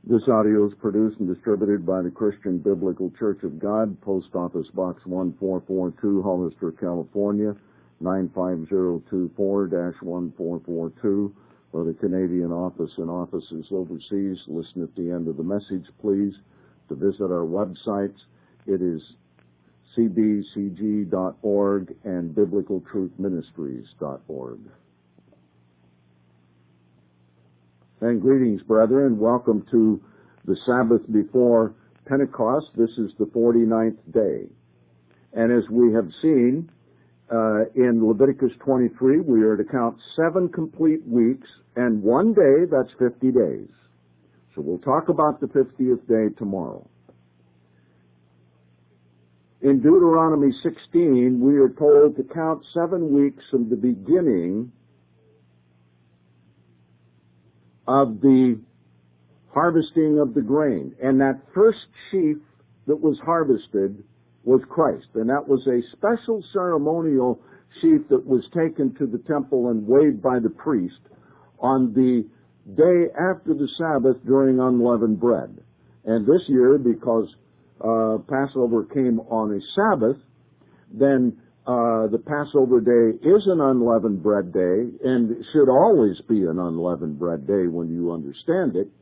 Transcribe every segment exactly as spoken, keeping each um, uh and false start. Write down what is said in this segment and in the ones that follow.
This audio is produced and distributed by the Christian Biblical Church of God, Post Office Box one four four two, Hollister, California, nine five zero two four dash one four four two. For the Canadian office and offices overseas, listen at the end of the message, please, to visit our websites. It is c b c g dot org and biblical truth ministries dot org. And greetings, brethren. Welcome to the Sabbath before Pentecost. This is the forty-ninth day. And as we have seen uh, in Leviticus twenty-three, we are to count seven complete weeks and one day, that's fifty days. So we'll talk about the fiftieth day tomorrow. In Deuteronomy sixteen, we are told to count seven weeks from the beginning of the harvesting of the grain. And that first sheaf that was harvested was Christ. And that was a special ceremonial sheaf that was taken to the temple and weighed by the priest on the day after the Sabbath during unleavened bread. And this year, because uh, Passover came on a Sabbath, then Uh, the Passover day is an unleavened bread day, and it should always be an unleavened bread day when you understand it.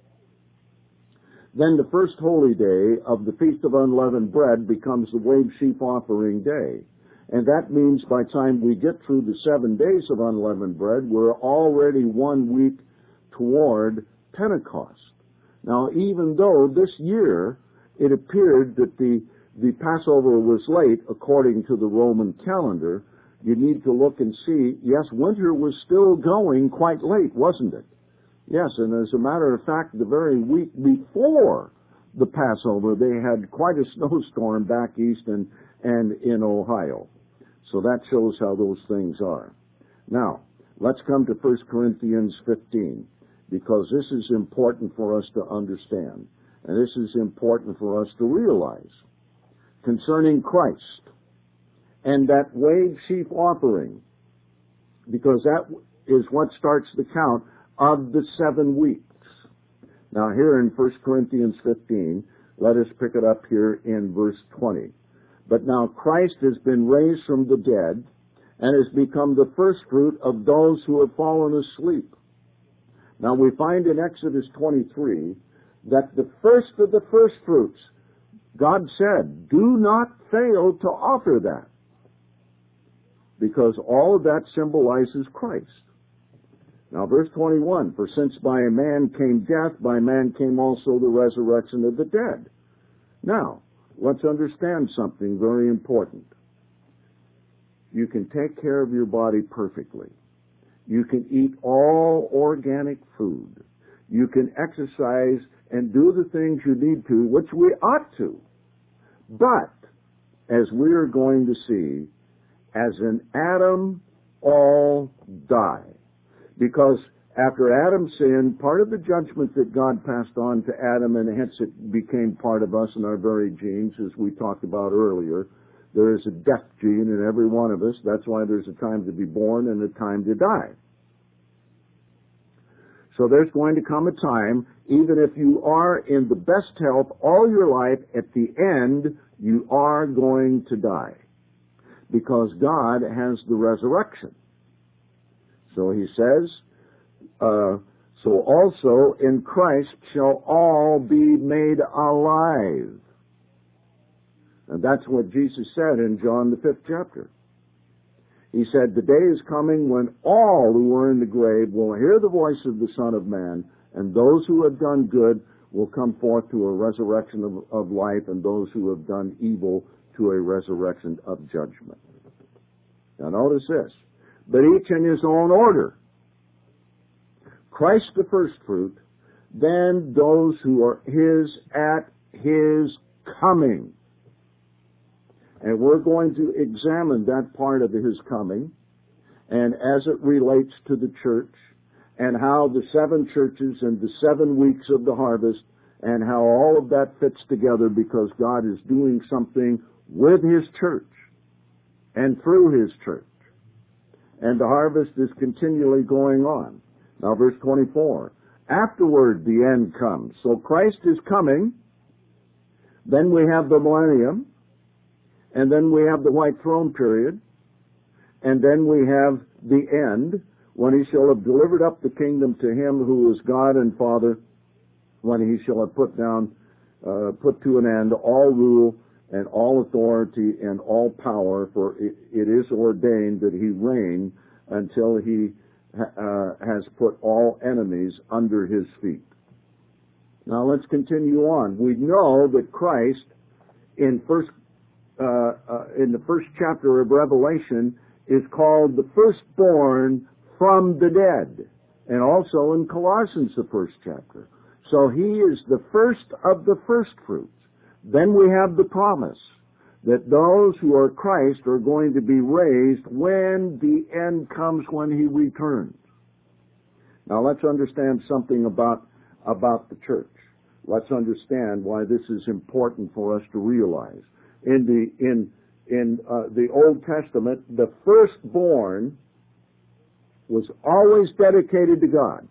Then the first holy day of the Feast of Unleavened Bread becomes the wave sheaf offering day. And that means by the time we get through the seven days of unleavened bread, we're already one week toward Pentecost. Now, even though this year it appeared that the The Passover was late, according to the Roman calendar, you need to look and see, yes, winter was still going quite late, wasn't it? Yes, and as a matter of fact, the very week before the Passover, they had quite a snowstorm back east and, and in Ohio. So that shows how those things are. Now, let's come to First Corinthians fifteen, because this is important for us to understand, and this is important for us to realize concerning Christ and that wave sheaf offering, because that is what starts the count of the seven weeks. Now here in First Corinthians fifteen, let us pick it up here in verse twenty. But now Christ has been raised from the dead and has become the first fruit of those who have fallen asleep. Now we find in Exodus twenty-three that the first of the first fruits, God said, do not fail to offer that, because all of that symbolizes Christ. Now, verse twenty-one, for since by a man came death, by man came also the resurrection of the dead. Now, let's understand something very important. You can take care of your body perfectly. You can eat all organic food. You can exercise and do the things you need to, which we ought to. But, as we are going to see, as in Adam, all die. Because after Adam sinned, part of the judgment that God passed on to Adam, and hence it became part of us in our very genes, as we talked about earlier, there is a death gene in every one of us. That's why there's a time to be born and a time to die. So there's going to come a time, even if you are in the best health all your life, at the end, you are going to die. Because God has the resurrection. So he says, uh, so also in Christ shall all be made alive. And that's what Jesus said in John the fifth chapter. He said, the day is coming when all who are in the grave will hear the voice of the Son of Man, and those who have done good will come forth to a resurrection of, of life, and those who have done evil to a resurrection of judgment. Now notice this, but each in his own order. Christ the first fruit, then those who are his at his coming. And we're going to examine that part of his coming, and as it relates to the church, and how the seven churches and the seven weeks of the harvest, and how all of that fits together, because God is doing something with his church and through his church. And the harvest is continually going on. Now verse twenty-four, Afterward, the end comes. So Christ is coming. Then we have the millennium. And then we have the white throne period. And then we have the end, when he shall have delivered up the kingdom to him who is God and Father, when he shall have put down, uh, put to an end all rule and all authority and all power, for it, it is ordained that he reign until he uh, has put all enemies under his feet. Now let's continue on. We know that Christ, in first, uh, uh, in the first chapter of Revelation, is called the firstborn from the dead, and also in Colossians, the first chapter. So he is the first of the first fruits. Then we have the promise that those who are Christ are going to be raised when the end comes, when he returns. Now let's understand something about, about the church. Let's understand why this is important for us to realize. In the, in, in uh, the Old Testament, the firstborn was always dedicated to God.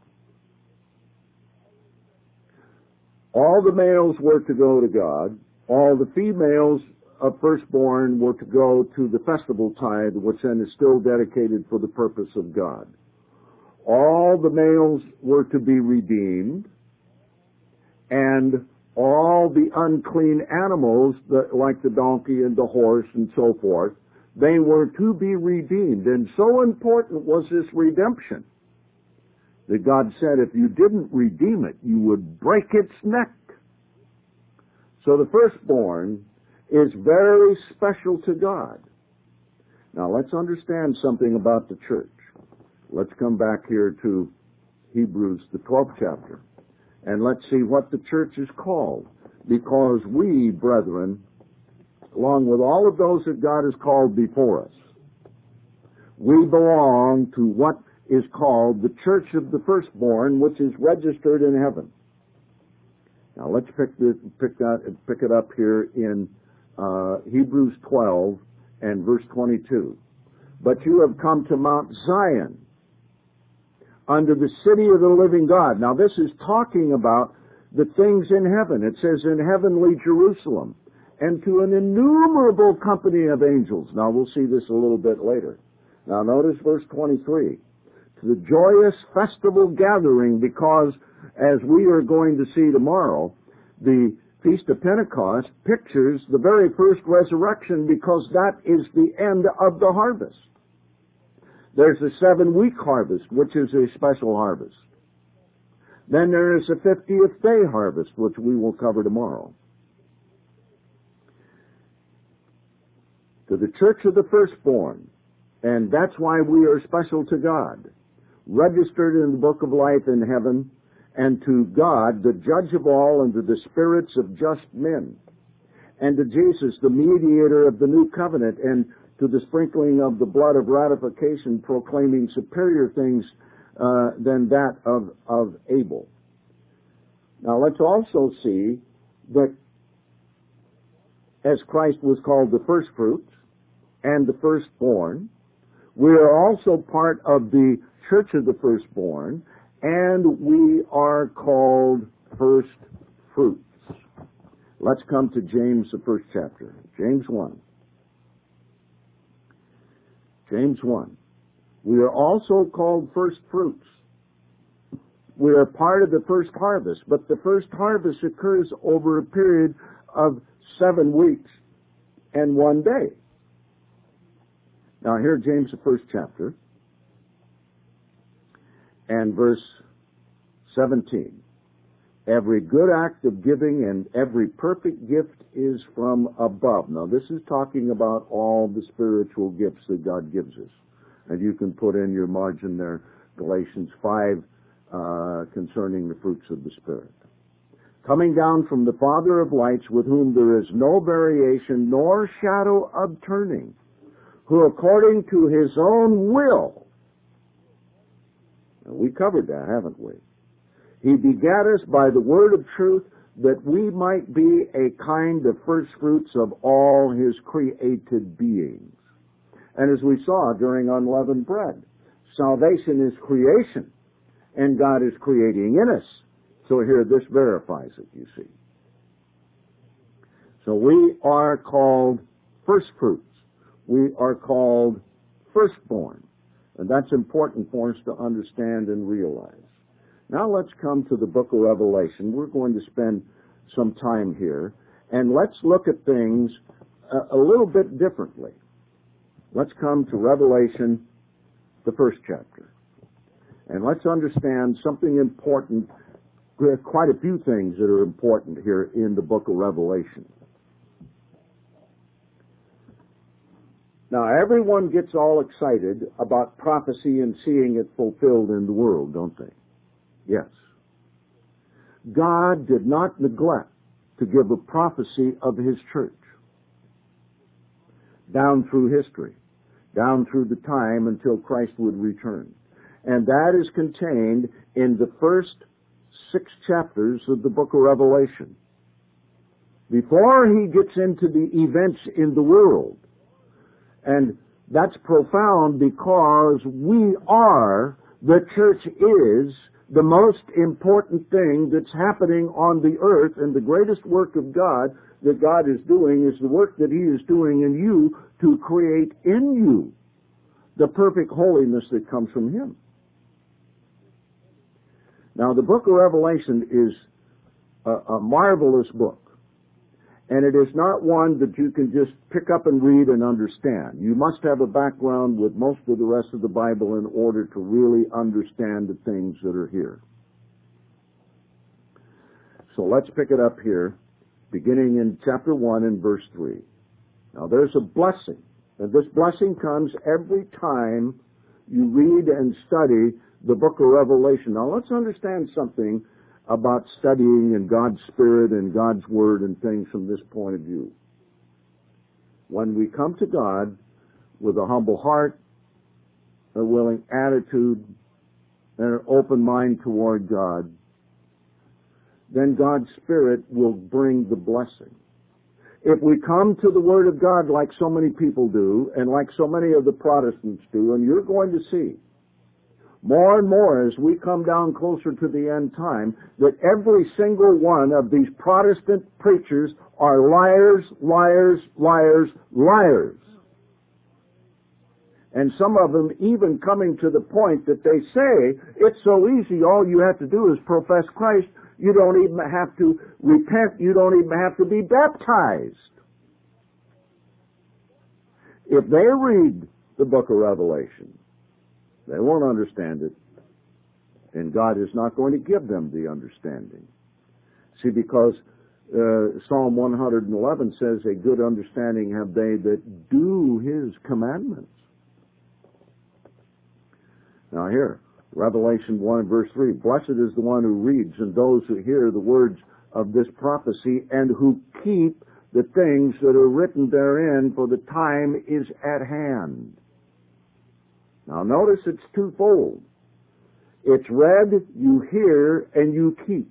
All the males were to go to God. All the females of firstborn were to go to the festival tithe, which then is still dedicated for the purpose of God. All the males were to be redeemed, and all the unclean animals, the, like the donkey and the horse and so forth, they were to be redeemed. And so important was this redemption that God said if you didn't redeem it, you would break its neck. So the firstborn is very special to God. Now let's understand something about the church. Let's come back here to Hebrews, the twelfth chapter, and let's see what the church is called. Because we, brethren, along with all of those that God has called before us, we belong to what is called the church of the firstborn, which is registered in heaven. Now let's pick, the, pick, that, pick it up here in uh, Hebrews twelve and verse twenty-two. But you have come to Mount Zion, under the city of the living God. Now this is talking about the things in heaven. It says in heavenly Jerusalem, and to an innumerable company of angels. Now we'll see this a little bit later. Now notice verse twenty-three. To the joyous festival gathering, because as we are going to see tomorrow, the Feast of Pentecost pictures the very first resurrection, because that is the end of the harvest. There's a seven-week harvest, which is a special harvest. Then there is a fiftieth day harvest, which we will cover tomorrow. To the church of the firstborn, and that's why we are special to God, registered in the book of life in heaven, and to God, the judge of all, and to the spirits of just men, and to Jesus, the mediator of the new covenant, and to the sprinkling of the blood of ratification, proclaiming superior things uh, than that of, of Abel. Now let's also see that as Christ was called the firstfruits and the firstborn, we are also part of the church of the firstborn, and we are called first fruits. Let's come to James, the first chapter. James one. James one. We are also called first fruits. We are part of the first harvest, but the first harvest occurs over a period of seven weeks and one day. Now here, James, the first chapter, and verse seventeen. Every good act of giving and every perfect gift is from above. Now this is talking about all the spiritual gifts that God gives us. And you can put in your margin there, Galatians five, uh, concerning the fruits of the Spirit. Coming down from the Father of lights, with whom there is no variation nor shadow of turning, who according to his own will, we covered that, haven't we? He begat us by the word of truth, that we might be a kind of first fruits of all his created beings. And as we saw during unleavened bread, salvation is creation, and God is creating in us. So here, this verifies it, you see. So we are called first fruits. We are called firstborn. And that's important for us to understand and realize. Now let's come to the book of Revelation. We're going to spend some time here, and let's look at things a, a little bit differently. Let's come to Revelation, the first chapter. And let's understand something important. There are quite a few things that are important here in the book of Revelation. Now, everyone gets all excited about prophecy and seeing it fulfilled in the world, don't they? Yes. God did not neglect to give a prophecy of His church down through history, down through the time until Christ would return. And that is contained in the first six chapters of the book of Revelation. Before he gets into the events in the world, and that's profound because we are, the church is, the most important thing that's happening on the earth, and the greatest work of God that God is doing is the work that He is doing in you to create in you the perfect holiness that comes from Him. Now, the book of Revelation is a, a marvelous book. And it is not one that you can just pick up and read and understand. You must have a background with most of the rest of the Bible in order to really understand the things that are here. So let's pick it up here, beginning in chapter one and verse three. Now there's a blessing, and this blessing comes every time you read and study the book of Revelation. Now let's understand something about studying and God's Spirit and God's Word and things from this point of view. When we come to God with a humble heart, a willing attitude, and an open mind toward God, then God's Spirit will bring the blessing. If we come to the Word of God like so many people do, and like so many of the Protestants do, and you're going to see, more and more as we come down closer to the end time, that every single one of these Protestant preachers are liars, liars, liars, liars. And some of them even coming to the point that they say, it's so easy, all you have to do is profess Christ, you don't even have to repent, you don't even have to be baptized. If they read the book of Revelation, they won't understand it, and God is not going to give them the understanding. See, because uh, Psalm one eleven says, a good understanding have they that do His commandments. Now here, Revelation one verse three, blessed is the one who reads and those who hear the words of this prophecy and who keep the things that are written therein, for the time is at hand. Now notice it's twofold. It's read, you hear, and you keep.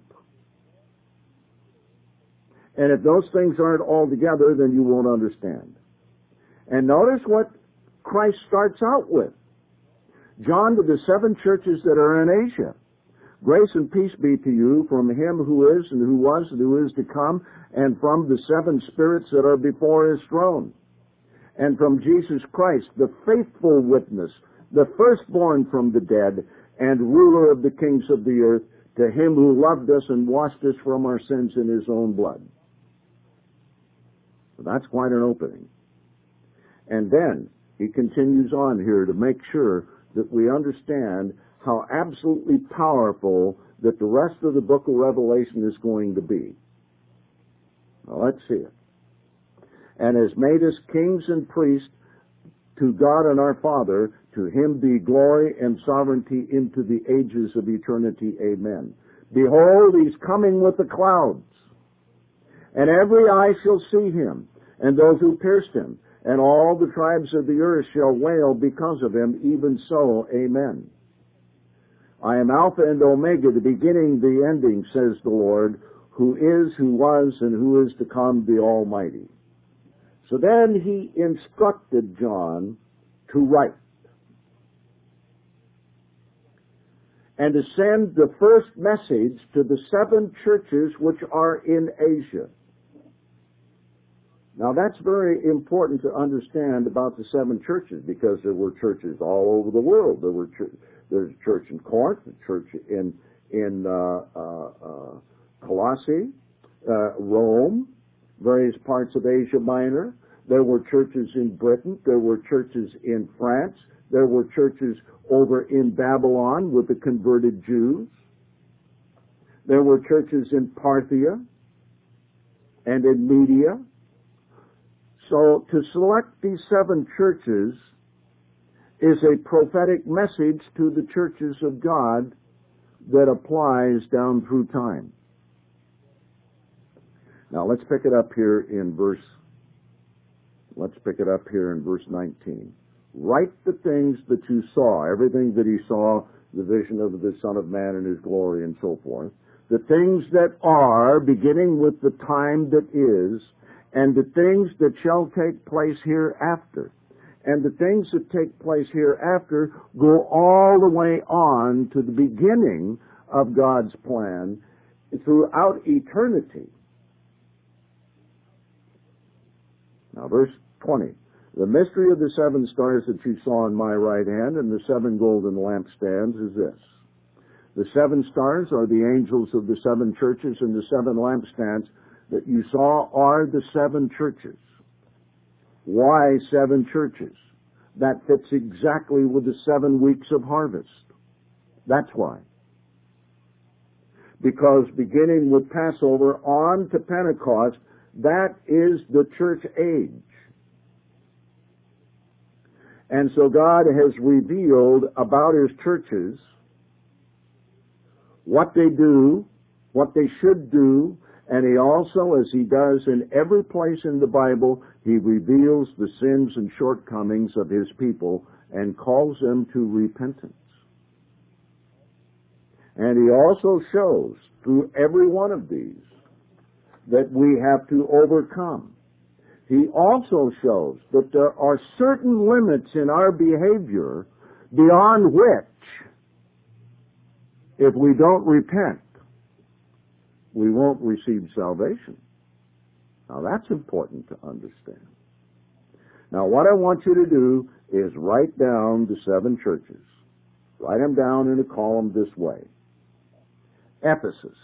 And if those things aren't all together, then you won't understand. And notice what Christ starts out with. John, to the seven churches that are in Asia, grace and peace be to you from Him who is and who was and who is to come, and from the seven spirits that are before His throne, and from Jesus Christ, the faithful witness, the firstborn from the dead, and ruler of the kings of the earth, to Him who loved us and washed us from our sins in His own blood. So that's quite an opening. And then he continues on here to make sure that we understand how absolutely powerful that the rest of the book of Revelation is going to be. Now let's see it. And has made us kings and priests to God and our Father, to Him be glory and sovereignty into the ages of eternity. Amen. Behold, He's coming with the clouds, and every eye shall see Him, and those who pierced Him, and all the tribes of the earth shall wail because of Him. Even so, amen. I am Alpha and Omega, the beginning, the ending, says the Lord, who is, who was, and who is to come, the Almighty. So then he instructed John to write. and to send the first message to the seven churches which are in Asia. Now that's very important to understand about the seven churches, because there were churches all over the world. There were ch- there's a church in Corinth, a church in in uh, uh, uh, Colossae, uh, Rome, various parts of Asia Minor. There were churches in Britain. There were churches in France. There were churches over in Babylon with the converted Jews. There were churches in Parthia and in Media. So to select these seven churches is a prophetic message to the churches of God that applies down through time. Now let's pick it up here in verse, let's pick it up here in verse nineteen. Write the things that you saw, everything that he saw, the vision of the Son of Man and his glory and so forth. The things that are, beginning with the time that is, and the things that shall take place hereafter. And the things that take place hereafter go all the way on to the beginning of God's plan throughout eternity. Now, verse twenty. The mystery of the seven stars that you saw in my right hand and the seven golden lampstands is this. The seven stars are the angels of the seven churches, and the seven lampstands that you saw are the seven churches. Why seven churches? That fits exactly with the seven weeks of harvest. That's why. Because beginning with Passover on to Pentecost, that is the church age. And so God has revealed about his churches what they do, what they should do, and he also, as he does in every place in the Bible, he reveals the sins and shortcomings of his people and calls them to repentance. And he also shows through every one of these that we have to overcome. He also shows that there are certain limits in our behavior beyond which, if we don't repent, we won't receive salvation. Now that's important to understand. Now what I want you to do is write down the seven churches. Write them down in a column this way. Ephesus.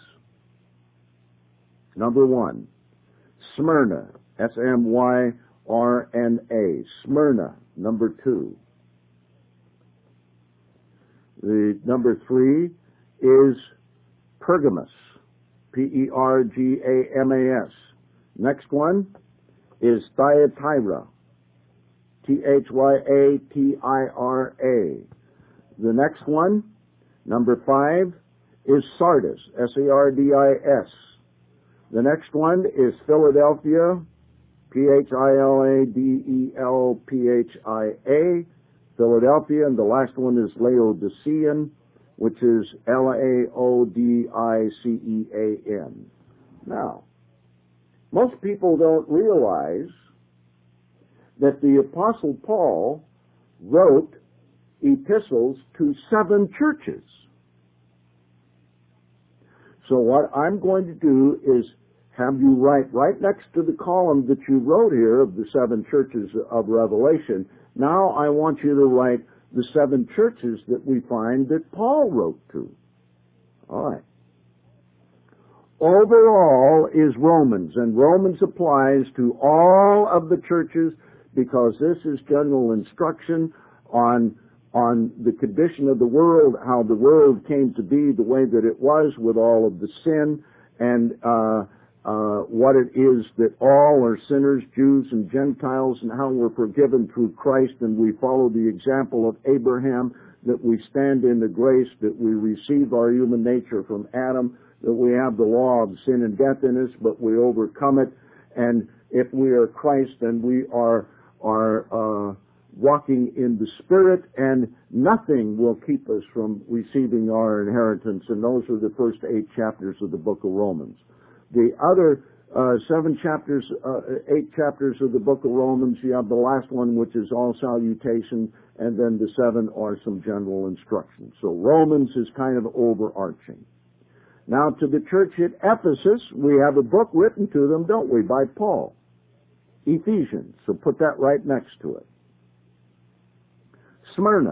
Number one. Smyrna. S M Y R N A. Smyrna. Number two. The number three is Pergamos. P E R G A M A S. Next one is Thyatira. T H Y A T I R A. The next one, number five, is Sardis. S A R D I S. The next one is Philadelphia. P H I L A D E L P H I A. Philadelphia. And the last one is Laodicean, which is L A O D I C E A N. Now, most people don't realize that the Apostle Paul wrote epistles to seven churches. So what I'm going to do is have you write right next to the column that you wrote here of the seven churches of Revelation. Now I want you to write the seven churches that we find that Paul wrote to. All right. Overall is Romans, and Romans applies to all of the churches because this is general instruction on on the condition of the world, how the world came to be the way that it was with all of the sin, and uh, uh, what it is that all are sinners, Jews and Gentiles, and how we're forgiven through Christ, and we follow the example of Abraham, that we stand in the grace, that we receive our human nature from Adam, that we have the law of sin and death in us, but we overcome it, and if we are Christ, then we are are uh, walking in the Spirit, and nothing will keep us from receiving our inheritance, and those are the first eight chapters of the book of Romans. The other uh, seven chapters, uh, eight chapters of the book of Romans. You have the last one, which is all salutation, and then the seven are some general instructions. So Romans is kind of overarching. Now, to the church at Ephesus, we have a book written to them, don't we, by Paul? Ephesians. So put that right next to it. Smyrna.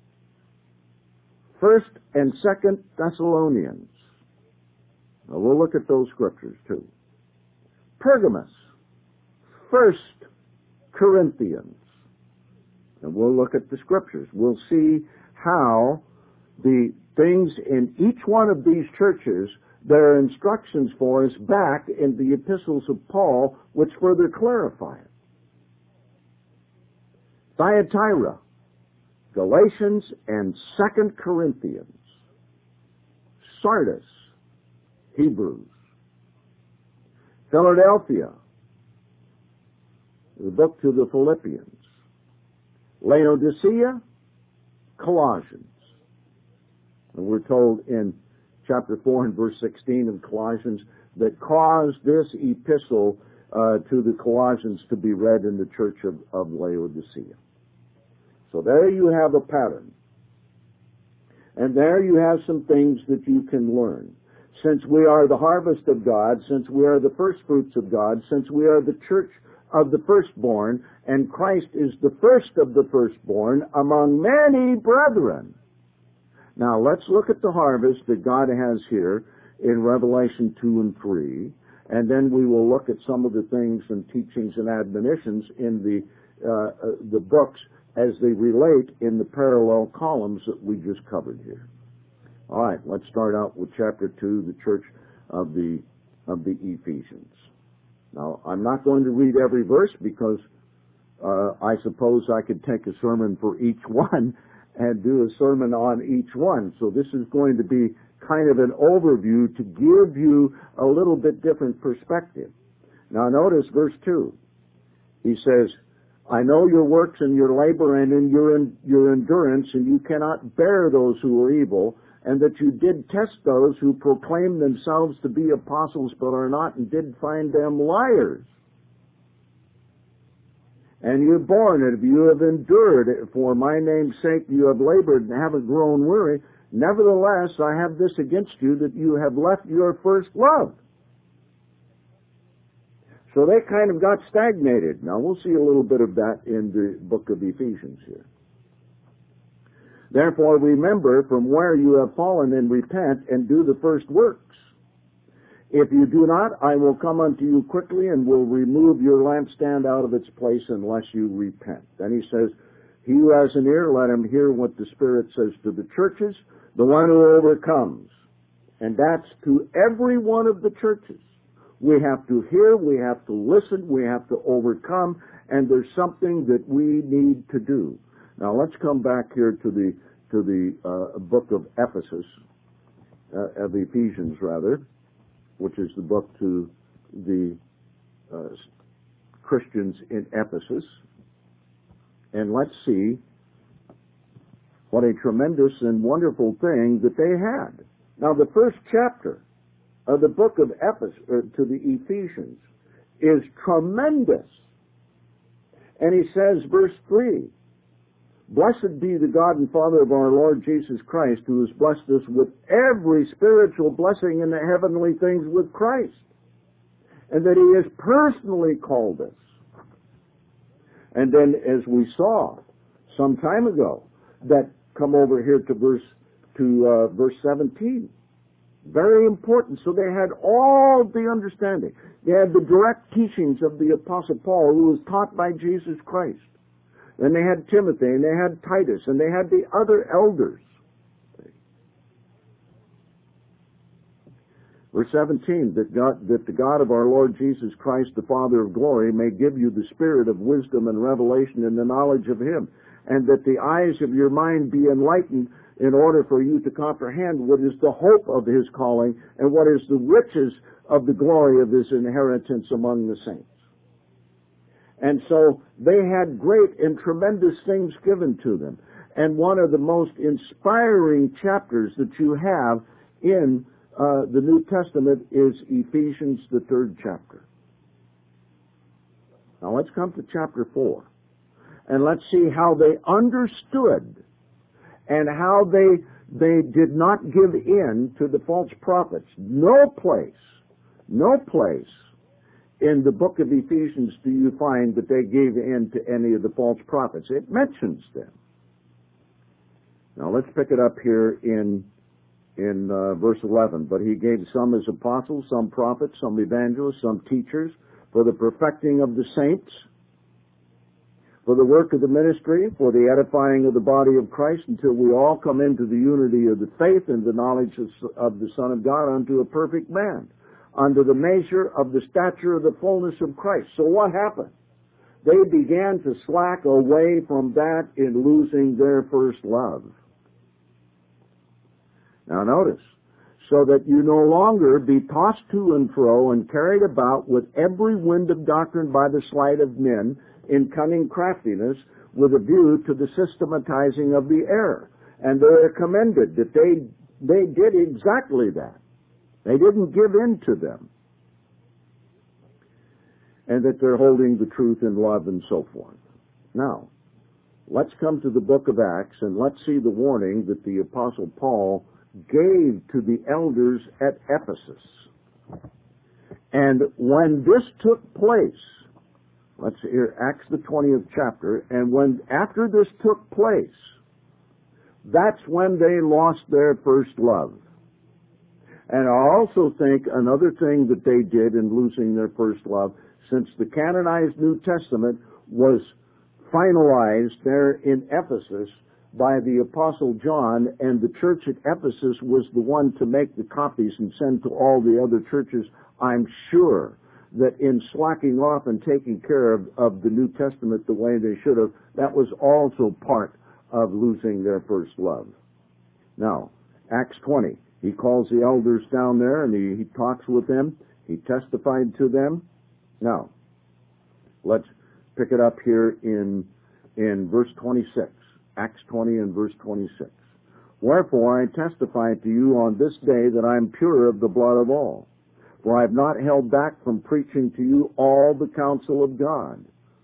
First and Second Thessalonians. Now, we'll look at those scriptures, too. Pergamos. First Corinthians. And we'll look at the scriptures. We'll see how the things in each one of these churches, there are instructions for us back in the epistles of Paul, which further clarify it. Thyatira, Galatians, and Second Corinthians. Sardis, Hebrews. Philadelphia, the book to the Philippians. Laodicea, Colossians. And we're told in chapter four and verse sixteen of Colossians that caused this epistle uh, to the Colossians to be read in the church of, of Laodicea. So there you have a pattern. And there you have some things that you can learn. Since we are the harvest of God, since we are the first fruits of God, since we are the church of the firstborn, and Christ is the first of the firstborn among many brethren. Now let's look at the harvest that God has here in Revelation two and three, and then we will look at some of the things and teachings and admonitions in the uh, uh, the books as they relate in the parallel columns that we just covered here. All right, let's start out with chapter two, the church of the of the Ephesians. Now, I'm not going to read every verse because uh, I suppose I could take a sermon for each one and do a sermon on each one. So this is going to be kind of an overview to give you a little bit different perspective. Now, notice verse two. He says, I know your works and your labor and in your, in, your endurance, and you cannot bear those who are evil, and that you did test those who proclaim themselves to be apostles but are not, and did find them liars. And you have borne it, if you have endured it, for my name's sake you have labored and haven't grown weary. Nevertheless, I have this against you, that you have left your first love. So they kind of got stagnated. Now, we'll see a little bit of that in the book of Ephesians here. Therefore, remember from where you have fallen and repent and do the first works. If you do not, I will come unto you quickly and will remove your lampstand out of its place unless you repent. Then he says, he who has an ear, let him hear what the Spirit says to the churches, the one who overcomes. And that's to every one of the churches. We have to hear, we have to listen, we have to overcome, and there's something that we need to do. Now let's come back here to the to the uh, book of Ephesus, uh, of Ephesians rather, which is the book to the uh, Christians in Ephesus, and let's see what a tremendous and wonderful thing that they had. Now the first chapter of the book of Ephesus uh, to the Ephesians is tremendous, and he says, verse three. Blessed be the God and Father of our Lord Jesus Christ, who has blessed us with every spiritual blessing in the heavenly things with Christ, and that he has personally called us. And then, as we saw some time ago, that come over here to verse to uh, verse seventeen. Very important. So they had all the understanding. They had the direct teachings of the Apostle Paul, who was taught by Jesus Christ. And they had Timothy, and they had Titus, and they had the other elders. Verse seventeen, that, God, that the God of our Lord Jesus Christ, the Father of glory, may give you the spirit of wisdom and revelation in the knowledge of him, and that the eyes of your mind be enlightened in order for you to comprehend what is the hope of his calling and what is the riches of the glory of his inheritance among the saints. And so they had great and tremendous things given to them. And one of the most inspiring chapters that you have in uh, the New Testament is Ephesians, the third chapter. Now let's come to chapter four, and let's see how they understood and how they they did not give in to the false prophets. No place, no place in the book of Ephesians do you find that they gave in to any of the false prophets. It mentions them. Now let's pick it up here in in uh, verse eleven. But he gave some as apostles, some prophets, some evangelists, some teachers, for the perfecting of the saints, for the work of the ministry, for the edifying of the body of Christ, until we all come into the unity of the faith and the knowledge of, of the Son of God, unto a perfect man, under the measure of the stature of the fullness of Christ. So what happened? They began to slack away from that in losing their first love. Now notice, so that you no longer be tossed to and fro and carried about with every wind of doctrine by the sleight of men in cunning craftiness, with a view to the systematizing of the error. And they are commended that they they did exactly that. They didn't give in to them. And that they're holding the truth in love and so forth. Now, let's come to the book of Acts and let's see the warning that the Apostle Paul gave to the elders at Ephesus. And when this took place, let's hear Acts the twentieth chapter, and when after this took place, that's when they lost their first love. And I also think another thing that they did in losing their first love, since the canonized New Testament was finalized there in Ephesus by the Apostle John, and the church at Ephesus was the one to make the copies and send to all the other churches, I'm sure that in slacking off and taking care of, of the New Testament the way they should have, that was also part of losing their first love. Now, Acts twenty, he calls the elders down there and he, he talks with them. He testified to them. Now, let's pick it up here in, in verse twenty-six. Acts twenty and verse twenty-six. Wherefore I testify to you on this day that I am pure of the blood of all. For I have not held back from preaching to you all the counsel of God.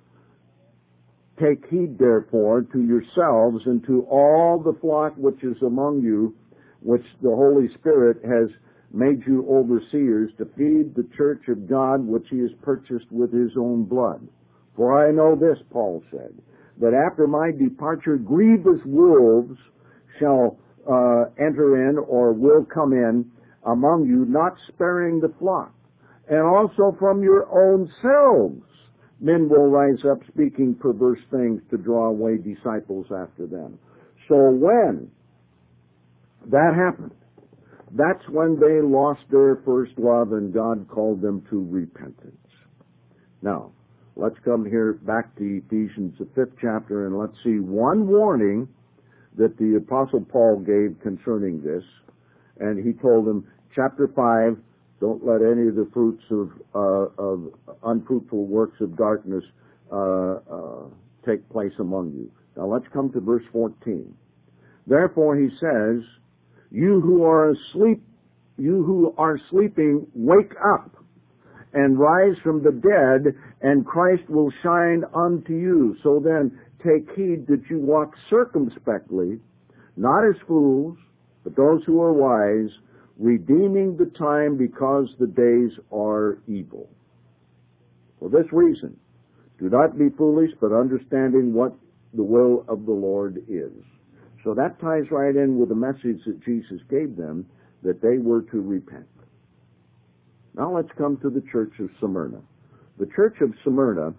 Take heed therefore to yourselves and to all the flock which is among you, which the Holy Spirit has made you overseers, to feed the church of God which he has purchased with his own blood. For I know this, Paul said, that after my departure grievous wolves shall uh, enter in, or will come in among you, not sparing the flock. And also from your own selves men will rise up speaking perverse things to draw away disciples after them. So when that happened, that's when they lost their first love and God called them to repentance. Now, let's come here back to Ephesians, the fifth chapter, and let's see one warning that the Apostle Paul gave concerning this. And he told them, chapter five, don't let any of the fruits of, uh, of unfruitful works of darkness uh, uh, take place among you. Now let's come to verse fourteen. Therefore he says, you who are asleep, you who are sleeping, wake up and rise from the dead, and Christ will shine unto you. So then, take heed that you walk circumspectly, not as fools, but those who are wise, redeeming the time because the days are evil. For this reason, do not be foolish, but understanding what the will of the Lord is. So that ties right in with the message that Jesus gave them, that they were to repent. Now let's come to the church of Smyrna. The church of Smyrna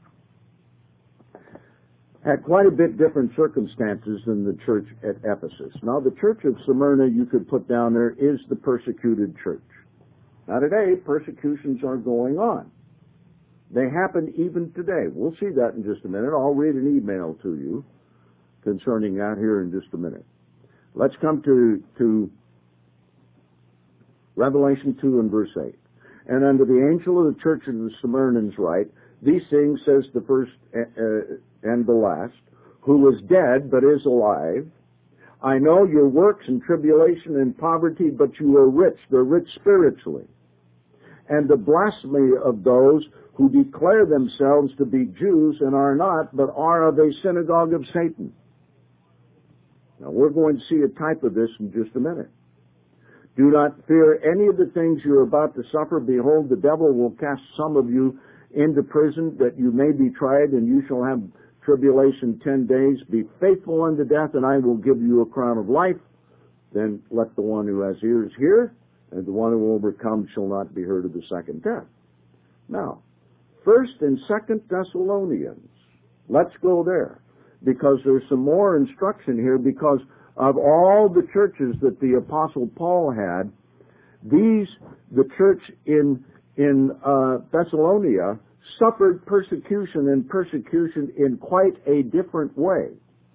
had quite a bit different circumstances than the church at Ephesus. Now the church of Smyrna, you could put down there, is the persecuted church. Now today, persecutions are going on. They happen even today. We'll see that in just a minute. I'll read an email to you concerning that here in just a minute. Let's come to, to Revelation two and verse eight. And unto the angel of the church of the Smyrnans write, these things says the first uh, and the last, who was dead but is alive. I know your works and tribulation and poverty, but you are rich. They're rich spiritually. And the blasphemy of those who declare themselves to be Jews and are not, but are of a synagogue of Satan. Now, we're going to see a type of this in just a minute. Do not fear any of the things you are about to suffer. Behold, the devil will cast some of you into prison, that you may be tried, and you shall have tribulation ten days. Be faithful unto death, and I will give you a crown of life. Then let the one who has ears hear, and the one who will overcome shall not be hurt of the second death. Now, First and Second Thessalonians. Let's go there, because there's some more instruction here, because of all the churches that the Apostle Paul had, these, the church in, in uh, Thessalonica, suffered persecution, and persecution in quite a different way.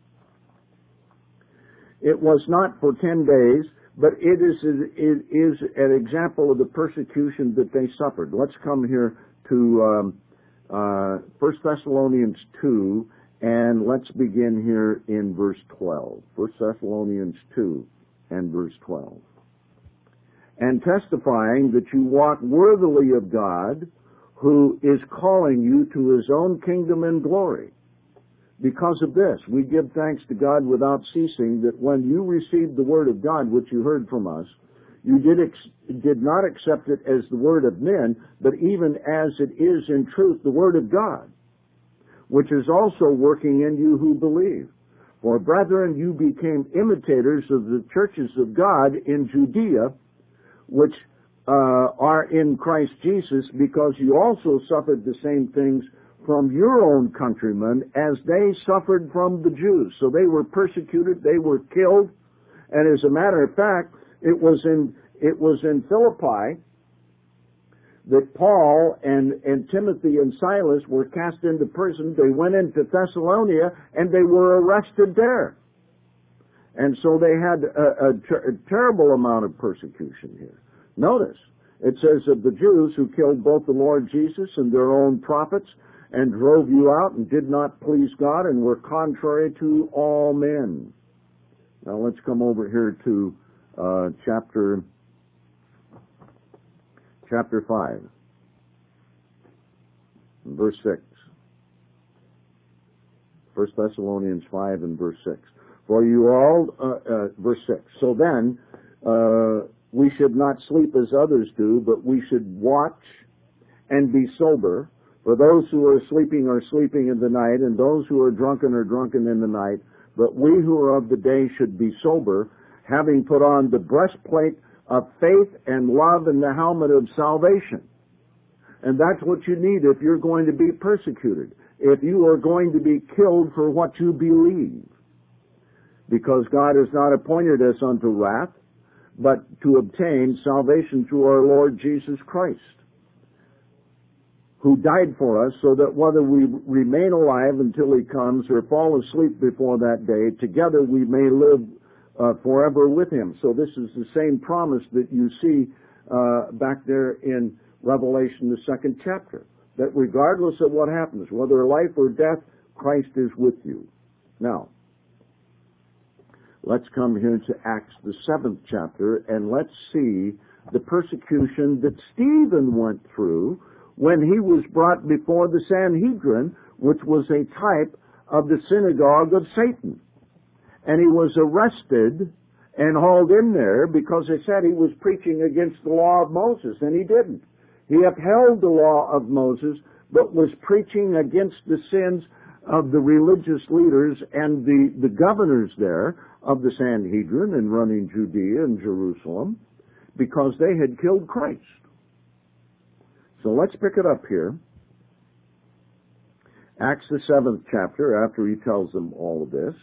It was not for ten days, but it is, it is an example of the persecution that they suffered. Let's come here to um, uh, First Thessalonians two, and let's begin here in verse twelve. First Thessalonians two and verse twelve. And testifying that you walk worthily of God, who is calling you to his own kingdom and glory. Because of this, we give thanks to God without ceasing, that when you received the word of God, which you heard from us, you did, ex- did not accept it as the word of men, but even as it is in truth the word of God, which is also working in you who believe. For brethren, you became imitators of the churches of God in Judea, which uh, are in Christ Jesus, because you also suffered the same things from your own countrymen as they suffered from the Jews. So they were persecuted, they were killed, and as a matter of fact, it was in it was in Philippi that Paul and, and Timothy and Silas were cast into prison. They went into Thessalonica and they were arrested there. And so they had a, a, ter- a terrible amount of persecution here. Notice, it says of the Jews who killed both the Lord Jesus and their own prophets, and drove you out and did not please God, and were contrary to all men. Now let's come over here to uh, chapter chapter five, verse six. First Thessalonians five and verse six. For you all, uh, uh, verse six. So then, uh, we should not sleep as others do, but we should watch and be sober. For those who are sleeping are sleeping in the night, and those who are drunken are drunken in the night. But we who are of the day should be sober, having put on the breastplate of faith and love and the helmet of salvation. And that's what you need if you're going to be persecuted, if you are going to be killed for what you believe. Because God has not appointed us unto wrath, but to obtain salvation through our Lord Jesus Christ, who died for us, so that whether we remain alive until he comes or fall asleep before that day, together we may live uh, forever with him. So this is the same promise that you see uh, back there in Revelation, the second chapter, that regardless of what happens, whether life or death, Christ is with you. Now, let's come here to Acts, the seventh chapter, and let's see the persecution that Stephen went through when he was brought before the Sanhedrin, which was a type of the synagogue of Satan. And he was arrested and hauled in there because they said he was preaching against the law of Moses, and he didn't. He upheld the law of Moses, but was preaching against the sins of the religious leaders and the, the governors there of the Sanhedrin and running Judea and Jerusalem, because they had killed Christ. So let's pick it up here. Acts the seventh chapter, after he tells them all of this.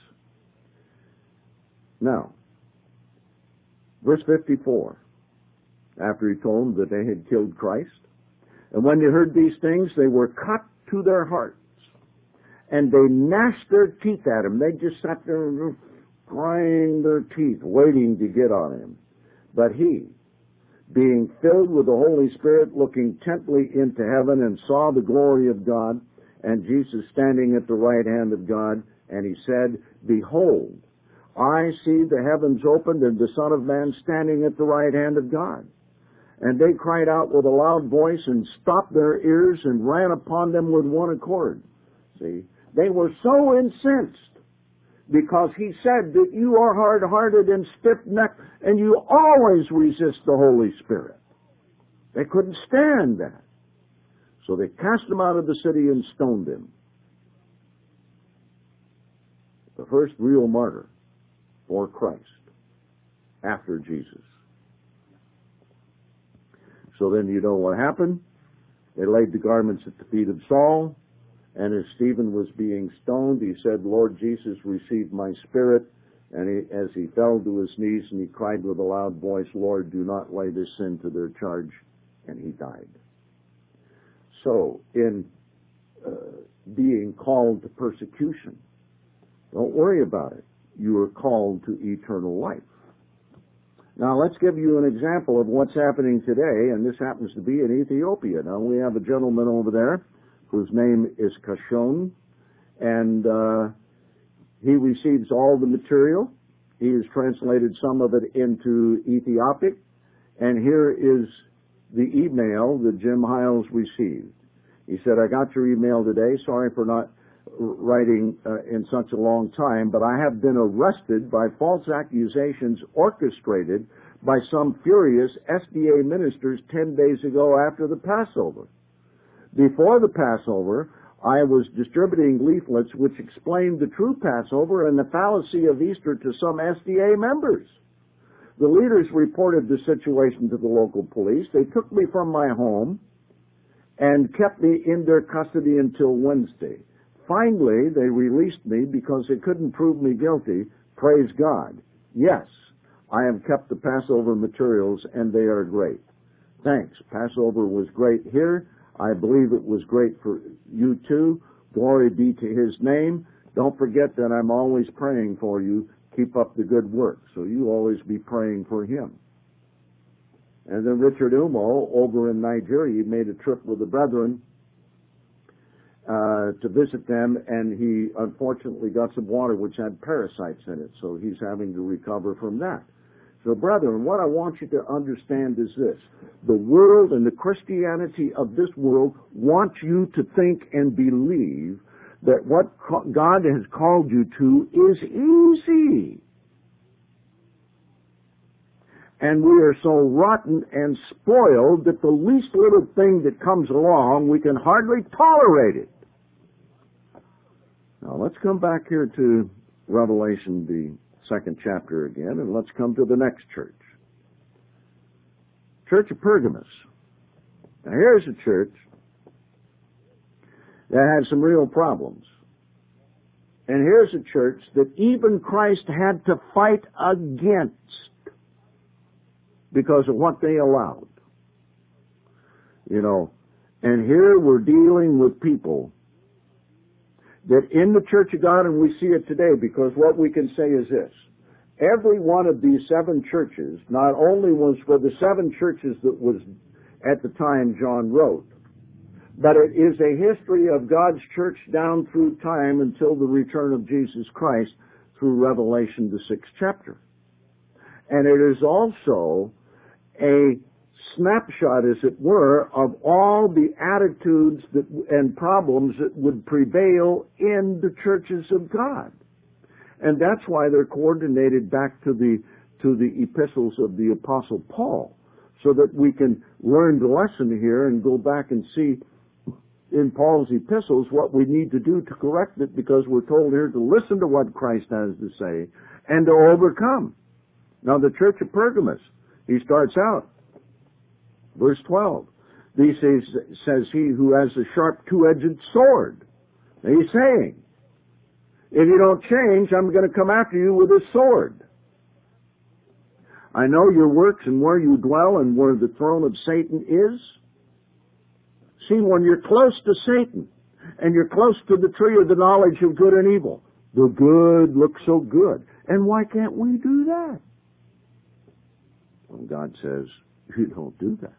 Now, verse fifty-four, after he told them that they had killed Christ. And when they heard these things, they were cut to their hearts, and they gnashed their teeth at him. They just sat there and grinding their teeth, waiting to get on him. But he, being filled with the Holy Spirit, looked intently into heaven and saw the glory of God, and Jesus standing at the right hand of God, and he said, Behold, I see the heavens opened and the Son of Man standing at the right hand of God. And they cried out with a loud voice and stopped their ears and ran upon them with one accord. See, they were so incensed because he said that you are hard-hearted and stiff-necked and you always resist the Holy Spirit. They couldn't stand that. So they cast him out of the city and stoned him. The first real martyr for Christ after Jesus. So then you know what happened. They laid the garments at the feet of Saul, and as Stephen was being stoned, he said, Lord Jesus, receive my spirit. And he, as he fell to his knees and he cried with a loud voice, Lord, do not lay this sin to their charge. And he died. So, in uh, being called to persecution, don't worry about it. You are called to eternal life. Now, let's give you an example of what's happening today, and this happens to be in Ethiopia. Now, we have a gentleman over there whose name is Kashon, and uh, he receives all the material. He has translated some of it into Ethiopic, and here is the email that Jim Hiles received. He said, I got your email today. Sorry for not writing uh, in such a long time, but I have been arrested by false accusations orchestrated by some furious S D A ministers ten days ago after the Passover. Before the Passover, I was distributing leaflets which explained the true Passover and the fallacy of Easter to some S D A members. The leaders reported the situation to the local police. They took me from my home and kept me in their custody until Wednesday. Finally, they released me because they couldn't prove me guilty. Praise God. Yes, I have kept the Passover materials, and they are great. Thanks. Passover was great here. I believe it was great for you too. Glory be to his name. Don't forget that I'm always praying for you. Keep up the good work. So you always be praying for him. And then Richard Umo, over in Nigeria, he made a trip with the brethren uh, to visit them, and he unfortunately got some water which had parasites in it, so he's having to recover from that. So, brethren, what I want you to understand is this. The world and the Christianity of this world wants you to think and believe that what God has called you to is easy. And we are so rotten and spoiled that the least little thing that comes along, we can hardly tolerate it. Now, let's come back here to Revelation, the second chapter again, and let's come to the next church. Church of Pergamos. Now, here's a church that had some real problems. And here's a church that even Christ had to fight against because of what they allowed. You know, and here we're dealing with people that in the Church of God, and we see it today, because what we can say is this. Every one of these seven churches not only was for the seven churches that was at the time John wrote, but it is a history of God's church down through time until the return of Jesus Christ through Revelation, the sixth chapter. And it is also a snapshot, as it were, of all the attitudes that, and problems that would prevail in the churches of God. And that's why they're coordinated back to the to the epistles of the Apostle Paul, so that we can learn the lesson here and go back and see in Paul's epistles what we need to do to correct it, because we're told here to listen to what Christ has to say and to overcome. Now, the church of Pergamos, he starts out, verse twelve. He says, says he who has a sharp two-edged sword. Now he's saying, if you don't change, I'm going to come after you with a sword. I know your works and where you dwell and where the throne of Satan is. See, when you're close to Satan and you're close to the tree of the knowledge of good and evil, the good looks so good. And why can't we do that? Well, God says, you don't do that.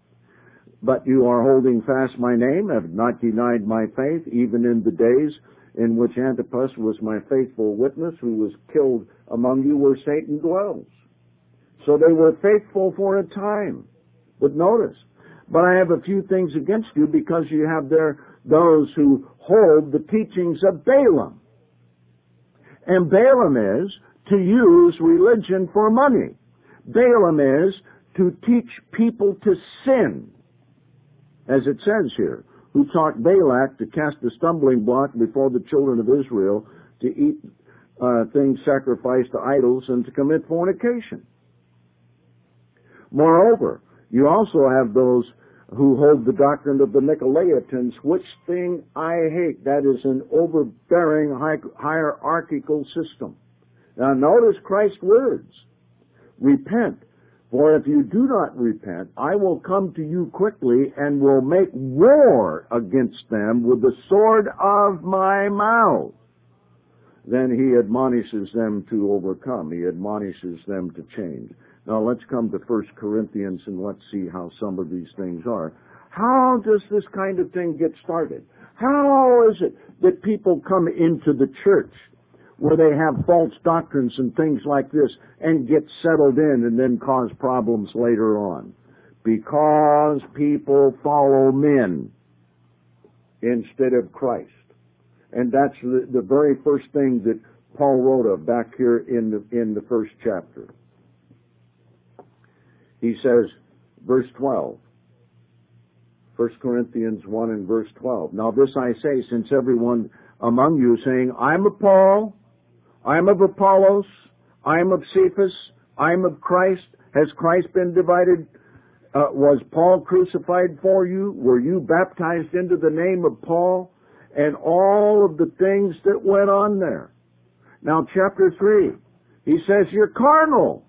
But you are holding fast my name, have not denied my faith, even in the days in which Antipas was my faithful witness, who was killed among you, where Satan dwells. So they were faithful for a time. But notice, but I have a few things against you, because you have there those who hold the teachings of Balaam. And Balaam is to use religion for money. Balaam is to teach people to sin, as it says here, who taught Balak to cast a stumbling block before the children of Israel, to eat uh, things sacrificed to idols, and to commit fornication. Moreover, you also have those who hold the doctrine of the Nicolaitans, which thing I hate. That is an overbearing hierarchical system. Now notice Christ's words. Repent, for if you do not repent, I will come to you quickly and will make war against them with the sword of my mouth. Then he admonishes them to overcome. He admonishes them to change. Now let's come to First Corinthians and let's see how some of these things are. How does this kind of thing get started? How is it that people come into the church where they have false doctrines and things like this and get settled in and then cause problems later on? Because people follow men instead of Christ. And that's the, the very first thing that Paul wrote of back here in the, in the first chapter. He says, verse twelve, First Corinthians one and verse twelve. Now this I say, since everyone among you saying, I'm of Paul, I'm of Apollos, I'm of Cephas, I'm of Christ. Has Christ been divided? Uh, was Paul crucified for you? Were you baptized into the name of Paul? And all of the things that went on there. Now chapter three, he says you're carnal.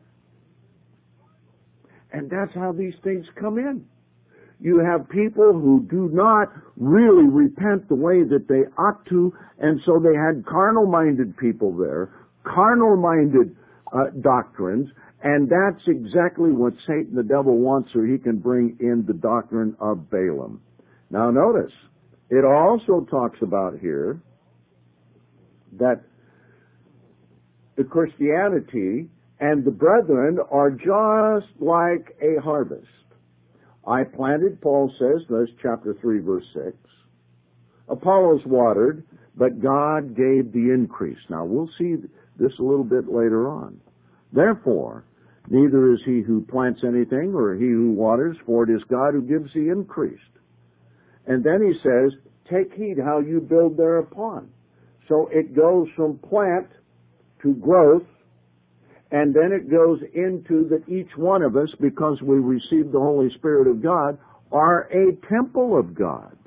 And that's how these things come in. You have people who do not really repent the way that they ought to, and so they had carnal-minded people there, carnal-minded uh, doctrines, and that's exactly what Satan, the devil, wants, so he can bring in the doctrine of Balaam. Now notice, it also talks about here that the Christianity and the brethren are just like a harvest. I planted, Paul says, that's chapter three, verse six. Apollos watered, but God gave the increase. Now, we'll see this a little bit later on. Therefore, neither is he who plants anything or he who waters, for it is God who gives the increase. And then he says, take heed how you build thereupon. So it goes from plant to growth, and then it goes into that each one of us, because we receive the Holy Spirit of God, are a temple of God.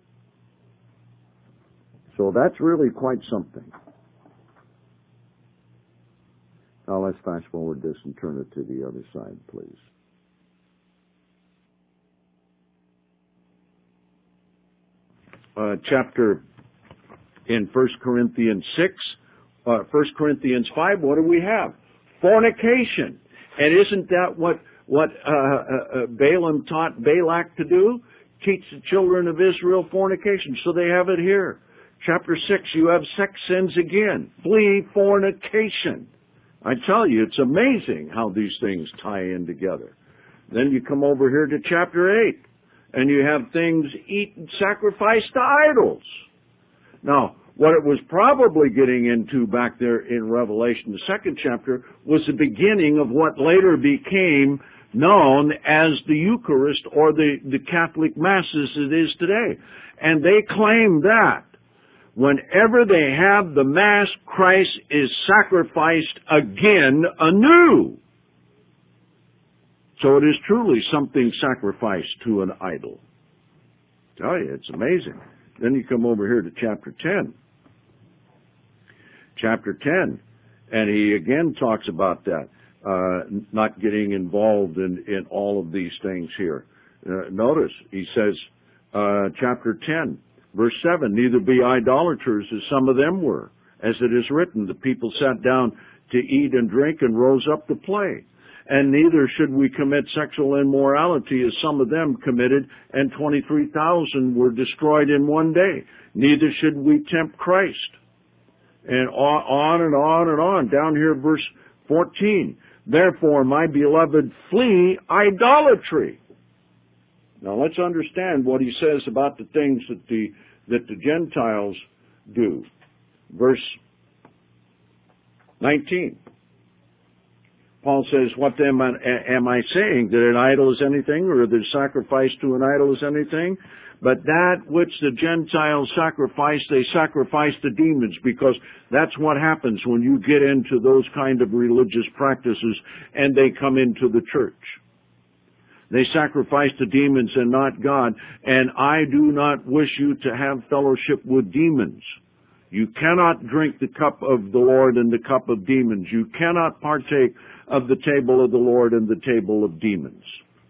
So that's really quite something. Now let's fast forward this and turn it to the other side, please. Uh, chapter in First Corinthians six, uh, First Corinthians five, what do we have? Fornication. And isn't that what what uh, uh, Balaam taught Balak to do? Teach the children of Israel fornication. So they have it here. Chapter six, you have sex sins again. Flee fornication. I tell you, it's amazing how these things tie in together. Then you come over here to chapter eight, and you have things eaten, sacrificed to idols. Now, what it was probably getting into back there in Revelation, the second chapter, was the beginning of what later became known as the Eucharist, or the, the Catholic Mass as it is today. And they claim that whenever they have the Mass, Christ is sacrificed again anew. So it is truly something sacrificed to an idol. I tell you, it's amazing. Then you come over here to chapter ten. Chapter ten, and he again talks about that, uh, not getting involved in, in all of these things here. Uh, notice, he says, uh, chapter ten, verse seven, neither be idolaters as some of them were, as it is written, the people sat down to eat and drink and rose up to play. And neither should we commit sexual immorality as some of them committed, and twenty-three thousand were destroyed in one day. Neither should we tempt Christ. And on and on and on. Down here, verse fourteen. Therefore, my beloved, flee idolatry. Now let's understand what he says about the things that the, that the Gentiles do. Verse nineteen. Paul says, what then am I saying? That an idol is anything, or that sacrifice to an idol is anything? But that which the Gentiles sacrifice, they sacrifice to demons, because that's what happens when you get into those kind of religious practices and they come into the church. They sacrifice to demons and not God, and I do not wish you to have fellowship with demons. You cannot drink the cup of the Lord and the cup of demons. You cannot partake of the table of the Lord and the table of demons.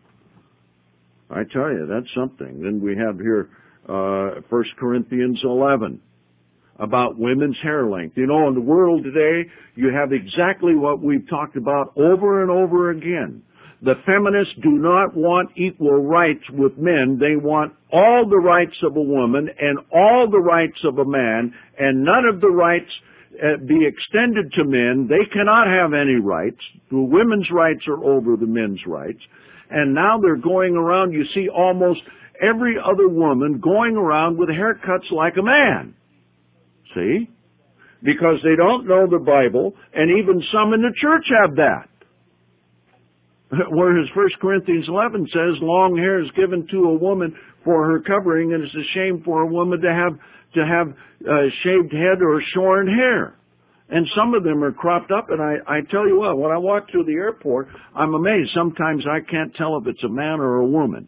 I tell you, that's something. Then we have here uh, First Corinthians eleven about women's hair length. You know, in the world today, you have exactly what we've talked about over and over again. The feminists do not want equal rights with men. They want all the rights of a woman and all the rights of a man, and none of the rights uh, be extended to men. They cannot have any rights. The women's rights are over the men's rights. And now they're going around, you see almost every other woman going around with haircuts like a man. See? Because they don't know the Bible, and even some in the church have that. Whereas First Corinthians eleven says long hair is given to a woman for her covering, and it's a shame for a woman to have to have uh, shaved head or shorn hair. And some of them are cropped up, and I, I tell you what, when I walk through the airport, I'm amazed. Sometimes I can't tell if it's a man or a woman.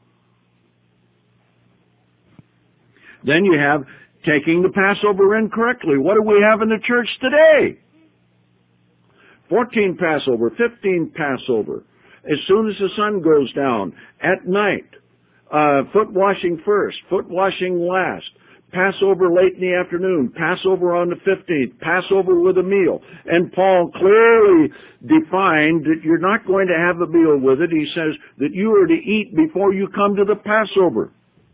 Then you have taking the Passover incorrectly. What do we have in the church today? fourteen Passover, fifteen Passover. As soon as the sun goes down, at night, uh, foot washing first, foot washing last, Passover late in the afternoon, Passover on the fifteenth, Passover with a meal. And Paul clearly defined that you're not going to have a meal with it. He says that you are to eat before you come to the Passover.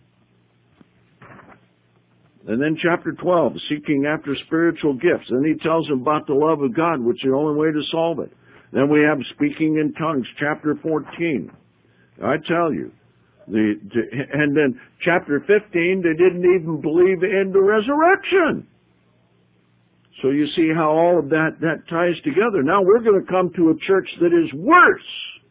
And then chapter twelve, seeking after spiritual gifts. Then he tells them about the love of God, which is the only way to solve it. Then we have speaking in tongues, chapter fourteen. I tell you. The, the, and then chapter fifteen, they didn't even believe in the resurrection. So you see how all of that, that ties together. Now we're going to come to a church that is worse.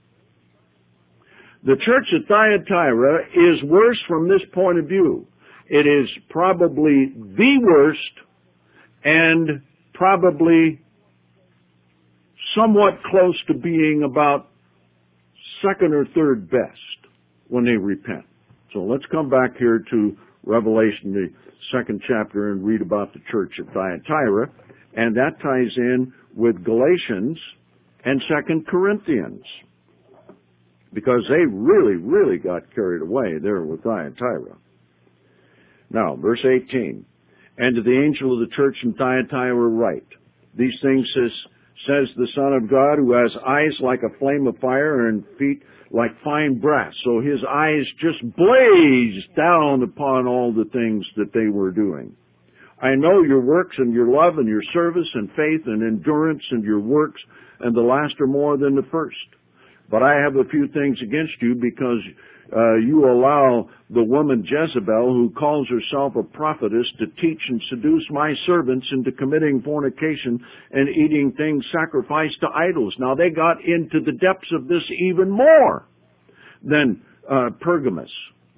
The church at Thyatira is worse from this point of view. It is probably the worst and probably somewhat close to being about second or third best when they repent. So let's come back here to Revelation, the second chapter, and read about the church at Thyatira. And that ties in with Galatians and Second Corinthians, because they really, really got carried away there with Thyatira. Now, verse eighteen. And to the angel of the church in Thyatira write, these things says, says the Son of God, who has eyes like a flame of fire and feet like fine brass. So his eyes just blazed down upon all the things that they were doing. I know your works and your love and your service and faith and endurance and your works, and the last are more than the first. But I have a few things against you, because uh, you allow the woman Jezebel, who calls herself a prophetess, to teach and seduce my servants into committing fornication and eating things sacrificed to idols. Now they got into the depths of this even more than uh, Pergamos.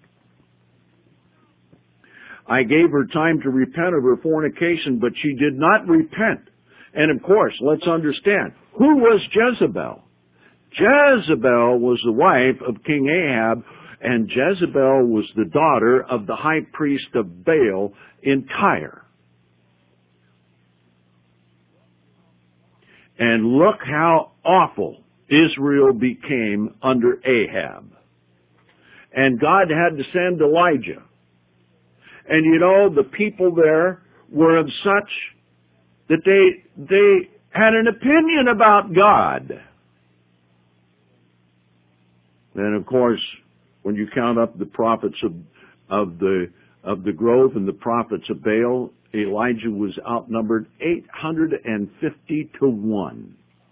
I gave her time to repent of her fornication, but she did not repent. And of course, let's understand, who was Jezebel? Jezebel was the wife of King Ahab, and Jezebel was the daughter of the high priest of Baal in Tyre. And look how awful Israel became under Ahab. And God had to send Elijah. And you know, the people there were of such that they, they had an opinion about God. And of course, when you count up the prophets of, of the, of the grove and the prophets of Baal, Elijah was outnumbered eight hundred fifty to one.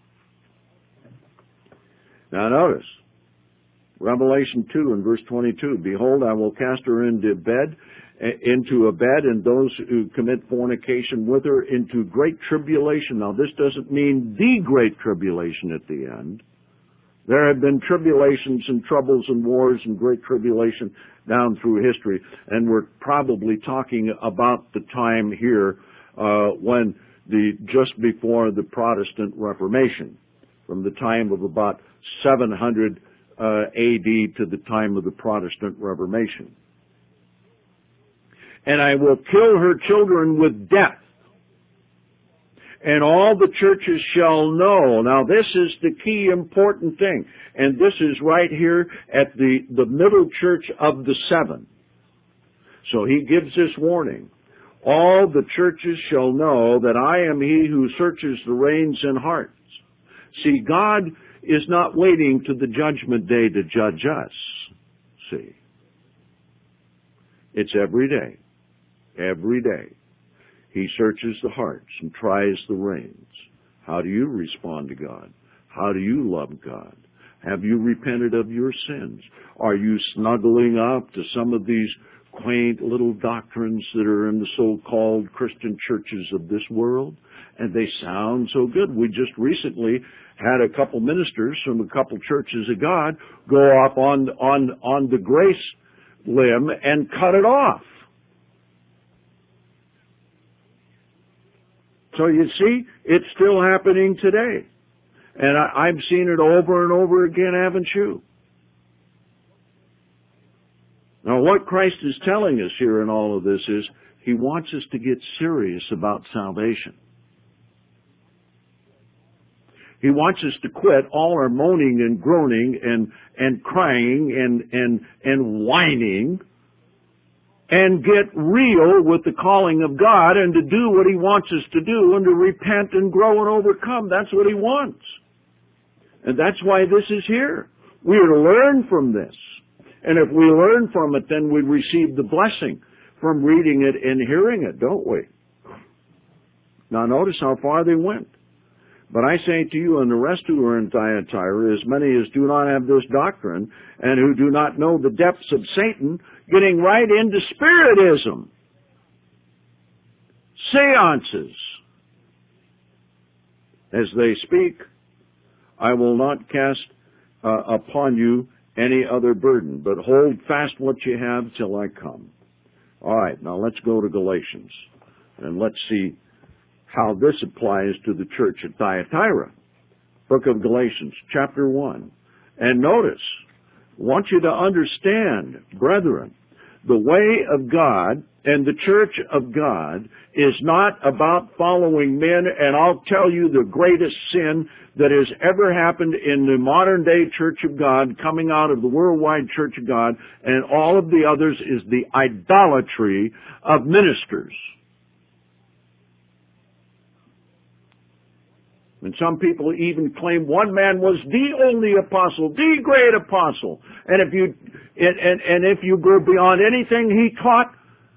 Now notice, Revelation two and verse twenty-two, behold, I will cast her into bed, into a bed, and those who commit fornication with her into great tribulation. Now this doesn't mean the great tribulation at the end. There have been tribulations and troubles and wars and great tribulation down through history, and we're probably talking about the time here uh, when the just before the Protestant Reformation, from the time of about seven hundred uh, A D to the time of the Protestant Reformation. And I will kill her children with death, and all the churches shall know. Now this is the key important thing, and this is right here at the, the middle church of the seven. So he gives this warning. All the churches shall know that I am he who searches the reins and hearts. See, God is not waiting to the judgment day to judge us. See. It's every day. Every day. He searches the hearts and tries the reins. How do you respond to God? How do you love God? Have you repented of your sins? Are you snuggling up to some of these quaint little doctrines that are in the so-called Christian churches of this world? And they sound so good. We just recently had a couple ministers from a couple churches of God go up on, on, on the grace limb and cut it off. So you see, it's still happening today. And I, I've seen it over and over again, haven't you? Now what Christ is telling us here in all of this is He wants us to get serious about salvation. He wants us to quit all our moaning and groaning and, and crying and, and, and whining, and get real with the calling of God and to do what He wants us to do and to repent and grow and overcome. That's what He wants. And that's why this is here. We are to learn from this. And if we learn from it, then we receive the blessing from reading it and hearing it, don't we? Now notice how far they went. But I say to you and the rest who are in Thyatira, as many as do not have this doctrine and who do not know the depths of Satan, getting right into Spiritism, seances, as they speak, I will not cast uh, upon you any other burden, but hold fast what you have till I come. All right, now let's go to Galatians, and let's see how this applies to the church at Thyatira. Book of Galatians, chapter one. And notice, I want you to understand, brethren, the way of God and the church of God is not about following men, and I'll tell you the greatest sin that has ever happened in the modern day church of God, coming out of the worldwide church of God, and all of the others, is the idolatry of ministers. And some people even claim one man was the only apostle, the great apostle. And if you and, and, and if you go beyond anything he taught,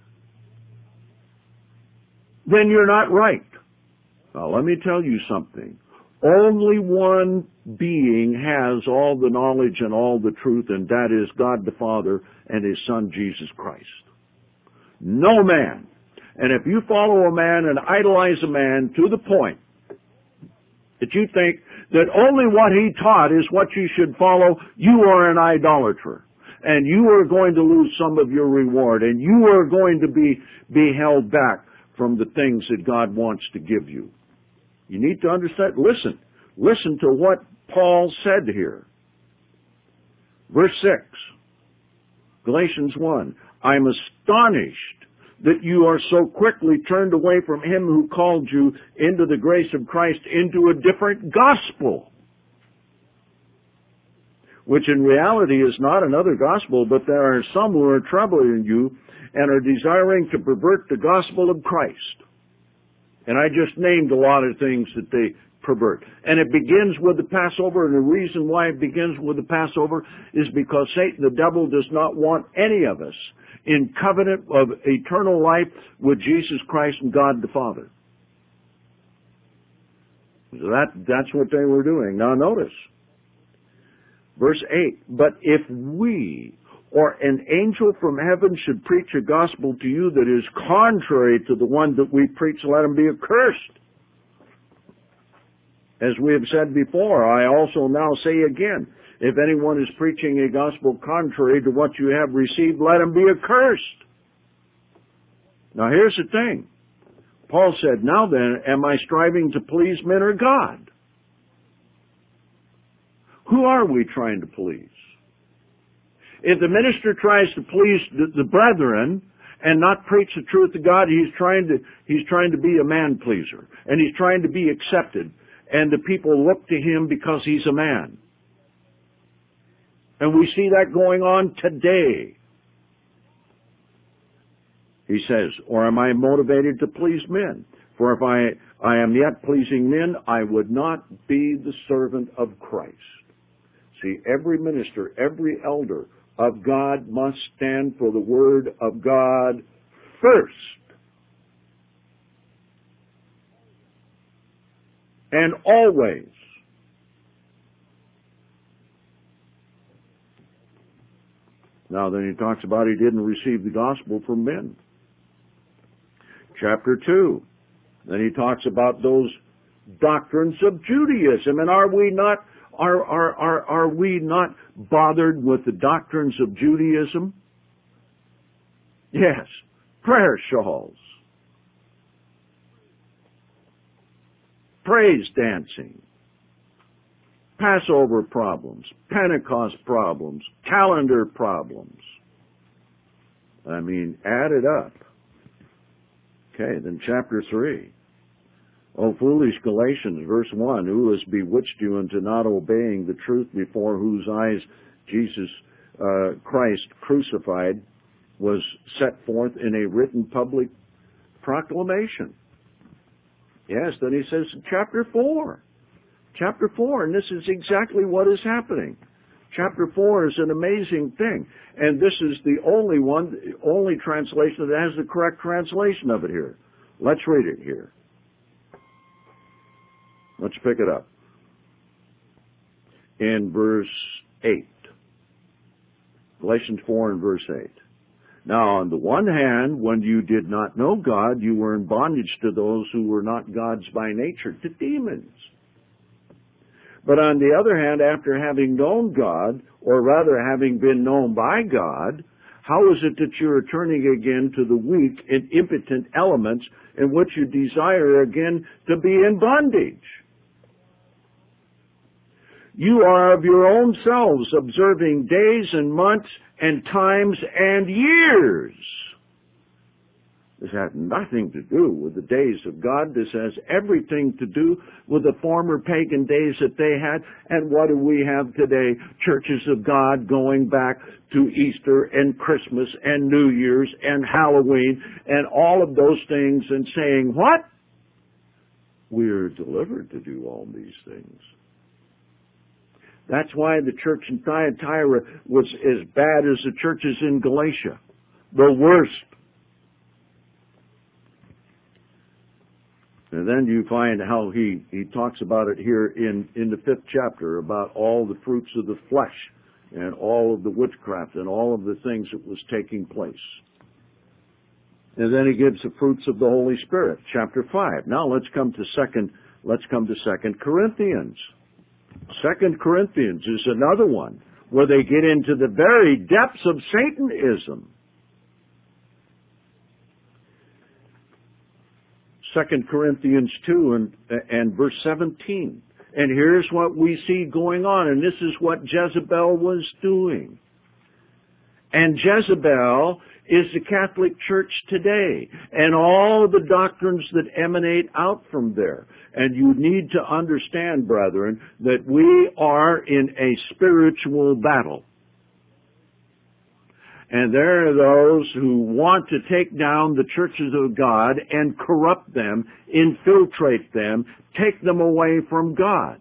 then you're not right. Now let me tell you something. Only one being has all the knowledge and all the truth, and that is God the Father and His Son Jesus Christ. No man. And if you follow a man and idolize a man to the point that you think that only what he taught is what you should follow, you are an idolater. And you are going to lose some of your reward. And you are going to be, be held back from the things that God wants to give you. You need to understand. Listen. Listen to what Paul said here. Verse six. Galatians one. I'm astonished that you are so quickly turned away from Him who called you into the grace of Christ into a different gospel, which in reality is not another gospel, but there are some who are troubling you and are desiring to pervert the gospel of Christ. And I just named a lot of things that they pervert. And it begins with the Passover, and the reason why it begins with the Passover is because Satan, the devil, does not want any of us in covenant of eternal life with Jesus Christ and God the Father. So that, that's what they were doing. Now notice, verse eight, but if we or an angel from heaven should preach a gospel to you that is contrary to the one that we preach, let him be accursed. As we have said before, I also now say again, if anyone is preaching a gospel contrary to what you have received, let him be accursed. Now here's the thing. Paul said, now then, am I striving to please men or God? Who are we trying to please? If the minister tries to please the, the brethren and not preach the truth of God, he's trying to, he's trying to be a man pleaser. And he's trying to be accepted. And the people look to him because he's a man. And we see that going on today. He says, or am I motivated to please men? For if I, I am yet pleasing men, I would not be the servant of Christ. See, every minister, every elder of God must stand for the word of God first. And always. Now then he talks about he didn't receive the gospel from men. Chapter two. Then he talks about those doctrines of Judaism. And are we not are are are are we not bothered with the doctrines of Judaism? Yes. Prayer shawls. Praise dancing, Passover problems, Pentecost problems, calendar problems. I mean, add it up. Okay, then chapter three. O foolish Galatians, verse one, who has bewitched you into not obeying the truth, before whose eyes Jesus uh, Christ crucified was set forth in a written public proclamation. Yes, then he says in chapter four. Chapter four, and this is exactly what is happening. Chapter four is an amazing thing. And this is the only one, the only translation that has the correct translation of it here. Let's read it here. Let's pick it up. In verse eight. Galatians four and verse eight. Now, on the one hand, when you did not know God, you were in bondage to those who were not gods by nature, to demons. But on the other hand, after having known God, or rather having been known by God, how is it that you are turning again to the weak and impotent elements in which you desire again to be in bondage? You are of your own selves observing days and months and times and years. This has nothing to do with the days of God. This has everything to do with the former pagan days that they had. And what do we have today? Churches of God going back to Easter and Christmas and New Year's and Halloween and all of those things and saying, what? We're delivered to do all these things. That's why the church in Thyatira was as bad as the churches in Galatia. The worst. And then you find how he, he talks about it here in, in the fifth chapter, about all the fruits of the flesh and all of the witchcraft and all of the things that was taking place. And then he gives the fruits of the Holy Spirit, chapter five. Now let's come to second, let's come to Second Corinthians. Second Corinthians is another one where they get into the very depths of Satanism. Second Corinthians two and, and verse seventeen. And here's what we see going on, and this is what Jezebel was doing. And Jezebel is the Catholic Church today, and all the doctrines that emanate out from there. And you need to understand, brethren, that we are in a spiritual battle. And there are those who want to take down the churches of God and corrupt them, infiltrate them, take them away from God.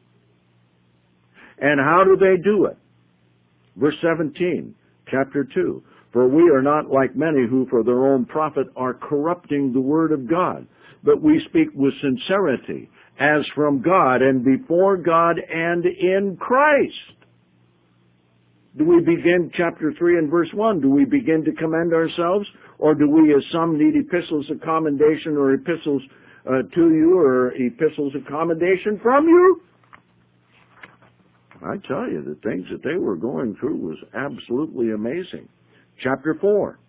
And how do they do it? Verse seventeen, chapter two. For we are not like many who for their own profit are corrupting the word of God, but we speak with sincerity, as from God and before God and in Christ. Do we begin chapter three and verse one? Do we begin to commend ourselves? Or do we, as some need epistles of commendation or epistles uh, to you or epistles of commendation from you? I tell you, the things that they were going through was absolutely amazing. Chapter four.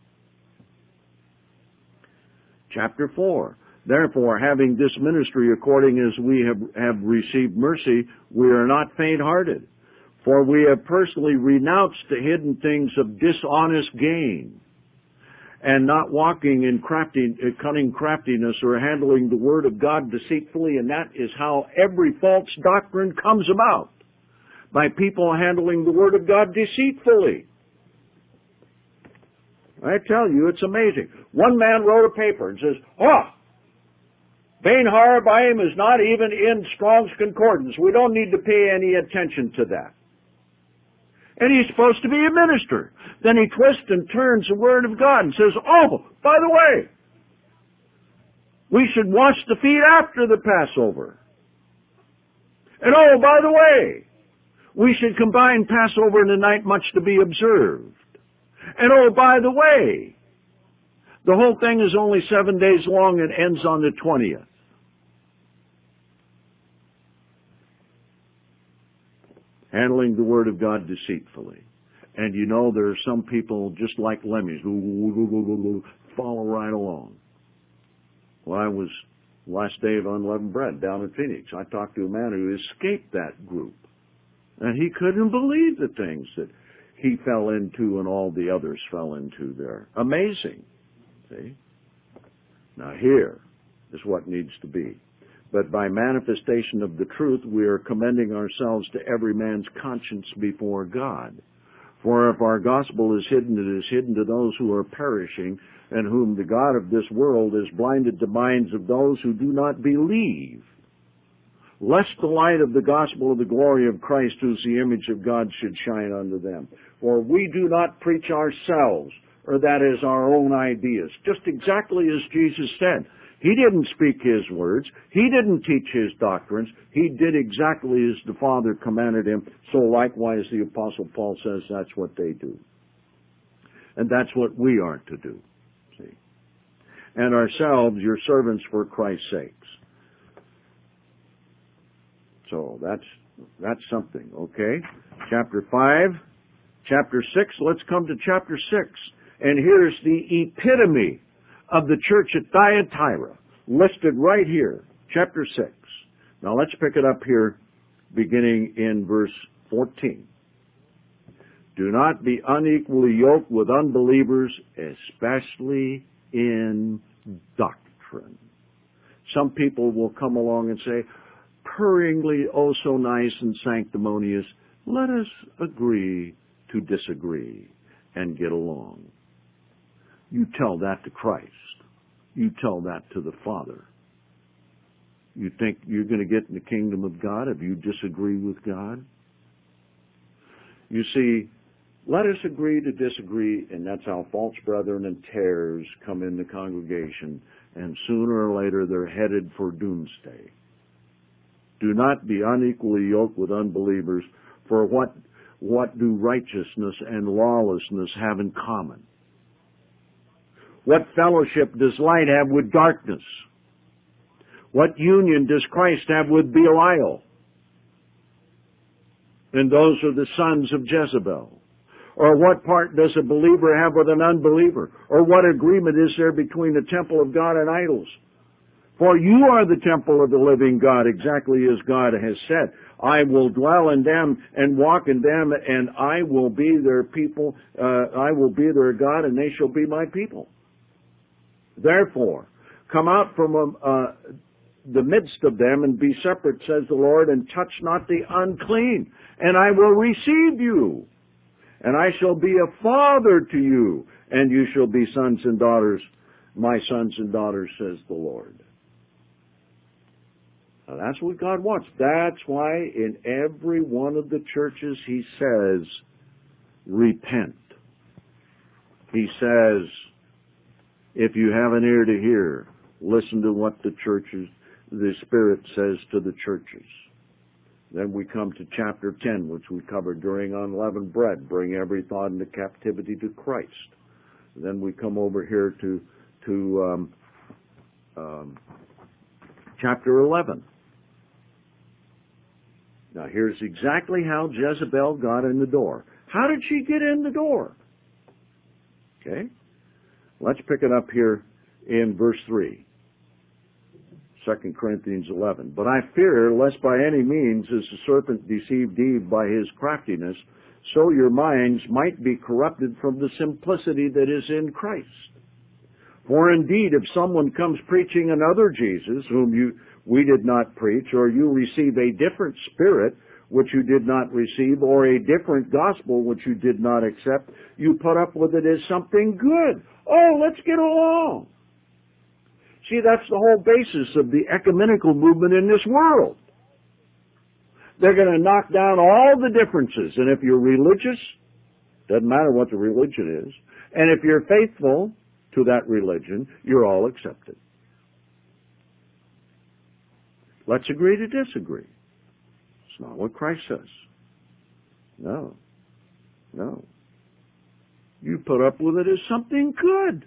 Chapter four. Therefore, having this ministry according as we have, have received mercy, we are not faint-hearted. For we have personally renounced the hidden things of dishonest gain, and not walking in crafty, cunning craftiness or handling the word of God deceitfully, and that is how every false doctrine comes about, by people handling the word of God deceitfully. I tell you, it's amazing. One man wrote a paper and says, oh, Bain Harabaim is not even in Strong's Concordance. We don't need to pay any attention to that. And he's supposed to be a minister. Then he twists and turns the Word of God and says, oh, by the way, we should wash the feet after the Passover. And oh, by the way, we should combine Passover and the night much to be observed. And oh, by the way, the whole thing is only seven days long and ends on the twentieth. Handling the Word of God deceitfully. And you know, there are some people just like lemmings who follow right along. Well, I was, last day of Unleavened Bread down in Phoenix, I talked to a man who escaped that group. And he couldn't believe the things that he fell into and all the others fell into there. Amazing. See? Now here is what needs to be. But by manifestation of the truth, we are commending ourselves to every man's conscience before God. For if our gospel is hidden, it is hidden to those who are perishing, and whom the God of this world has blinded the minds of those who do not believe, lest the light of the gospel of the glory of Christ, who's the image of God, should shine unto them. For we do not preach ourselves, or that is our own ideas, just exactly as Jesus said. He didn't speak His words. He didn't teach His doctrines. He did exactly as the Father commanded Him. So likewise, the Apostle Paul says that's what they do. And that's what we are to do. See? And ourselves, your servants for Christ's sakes. So that's, that's something, okay? Chapter five, chapter six, let's come to chapter six. And here's the epitome of the church at Thyatira, listed right here, chapter six. Now let's pick it up here, beginning in verse fourteen. Do not be unequally yoked with unbelievers, especially in doctrine. Some people will come along and say, purringly, oh so nice and sanctimonious, let us agree to disagree and get along. You tell that to Christ. You tell that to the Father. You think you're going to get in the kingdom of God if you disagree with God? You see, let us agree to disagree, and that's how false brethren and tares come in the congregation, and sooner or later they're headed for doomsday. Do not be unequally yoked with unbelievers, for what, what do righteousness and lawlessness have in common? What fellowship does light have with darkness? What union does Christ have with Belial? And those are the sons of Jezebel. Or what part does a believer have with an unbeliever? Or what agreement is there between the temple of God and idols? For you are the temple of the living God, exactly as God has said. I will dwell in them and walk in them, and I will be their people. Uh, I will be their God, and they shall be my people. Therefore, come out from uh, the midst of them and be separate, says the Lord, and touch not the unclean, and I will receive you. and I shall be a father to you, and you shall be sons and daughters, my sons and daughters, says the Lord. Now, that's what God wants. That's why in every one of the churches he says, repent. He says, if you have an ear to hear, listen to what the churches, the Spirit says to the churches. Then we come to chapter ten, which we covered during unleavened bread, bring every thought into captivity to Christ. Then we come over here to to um, um, chapter eleven. Now here's exactly how Jezebel got in the door. How did she get in the door? Okay, let's pick it up here in verse three. Second Corinthians eleven. But I fear, lest by any means, as the serpent deceived Eve by his craftiness, so your minds might be corrupted from the simplicity that is in Christ. For indeed, if someone comes preaching another Jesus, whom you we did not preach, or you receive a different spirit, which you did not receive, or a different gospel, which you did not accept, you put up with it as something good. Oh, let's get along. See, that's the whole basis of the ecumenical movement in this world. They're going to knock down all the differences. And if you're religious, doesn't matter what the religion is, and if you're faithful to that religion, you're all accepted. Let's agree to disagree. It's not what Christ says. No. No. You put up with it as something good.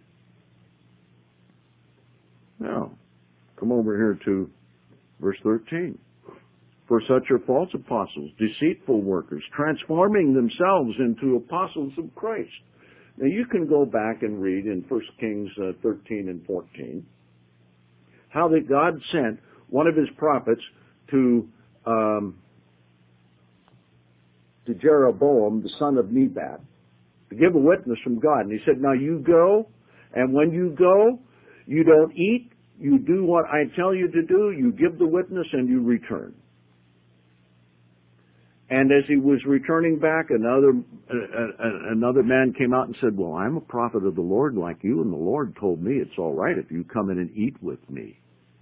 Now, come over here to verse thirteen. For such are false apostles, deceitful workers, transforming themselves into apostles of Christ. Now, you can go back and read in First Kings uh, thirteen and fourteen how that God sent one of his prophets to um, to Jeroboam, the son of Nebat, to give a witness from God. And he said, now you go, and when you go, you don't eat, you do what I tell you to do, you give the witness, and you return. And as he was returning back, another uh, another man came out and said, well, I'm a prophet of the Lord like you, and the Lord told me it's all right if you come in and eat with me.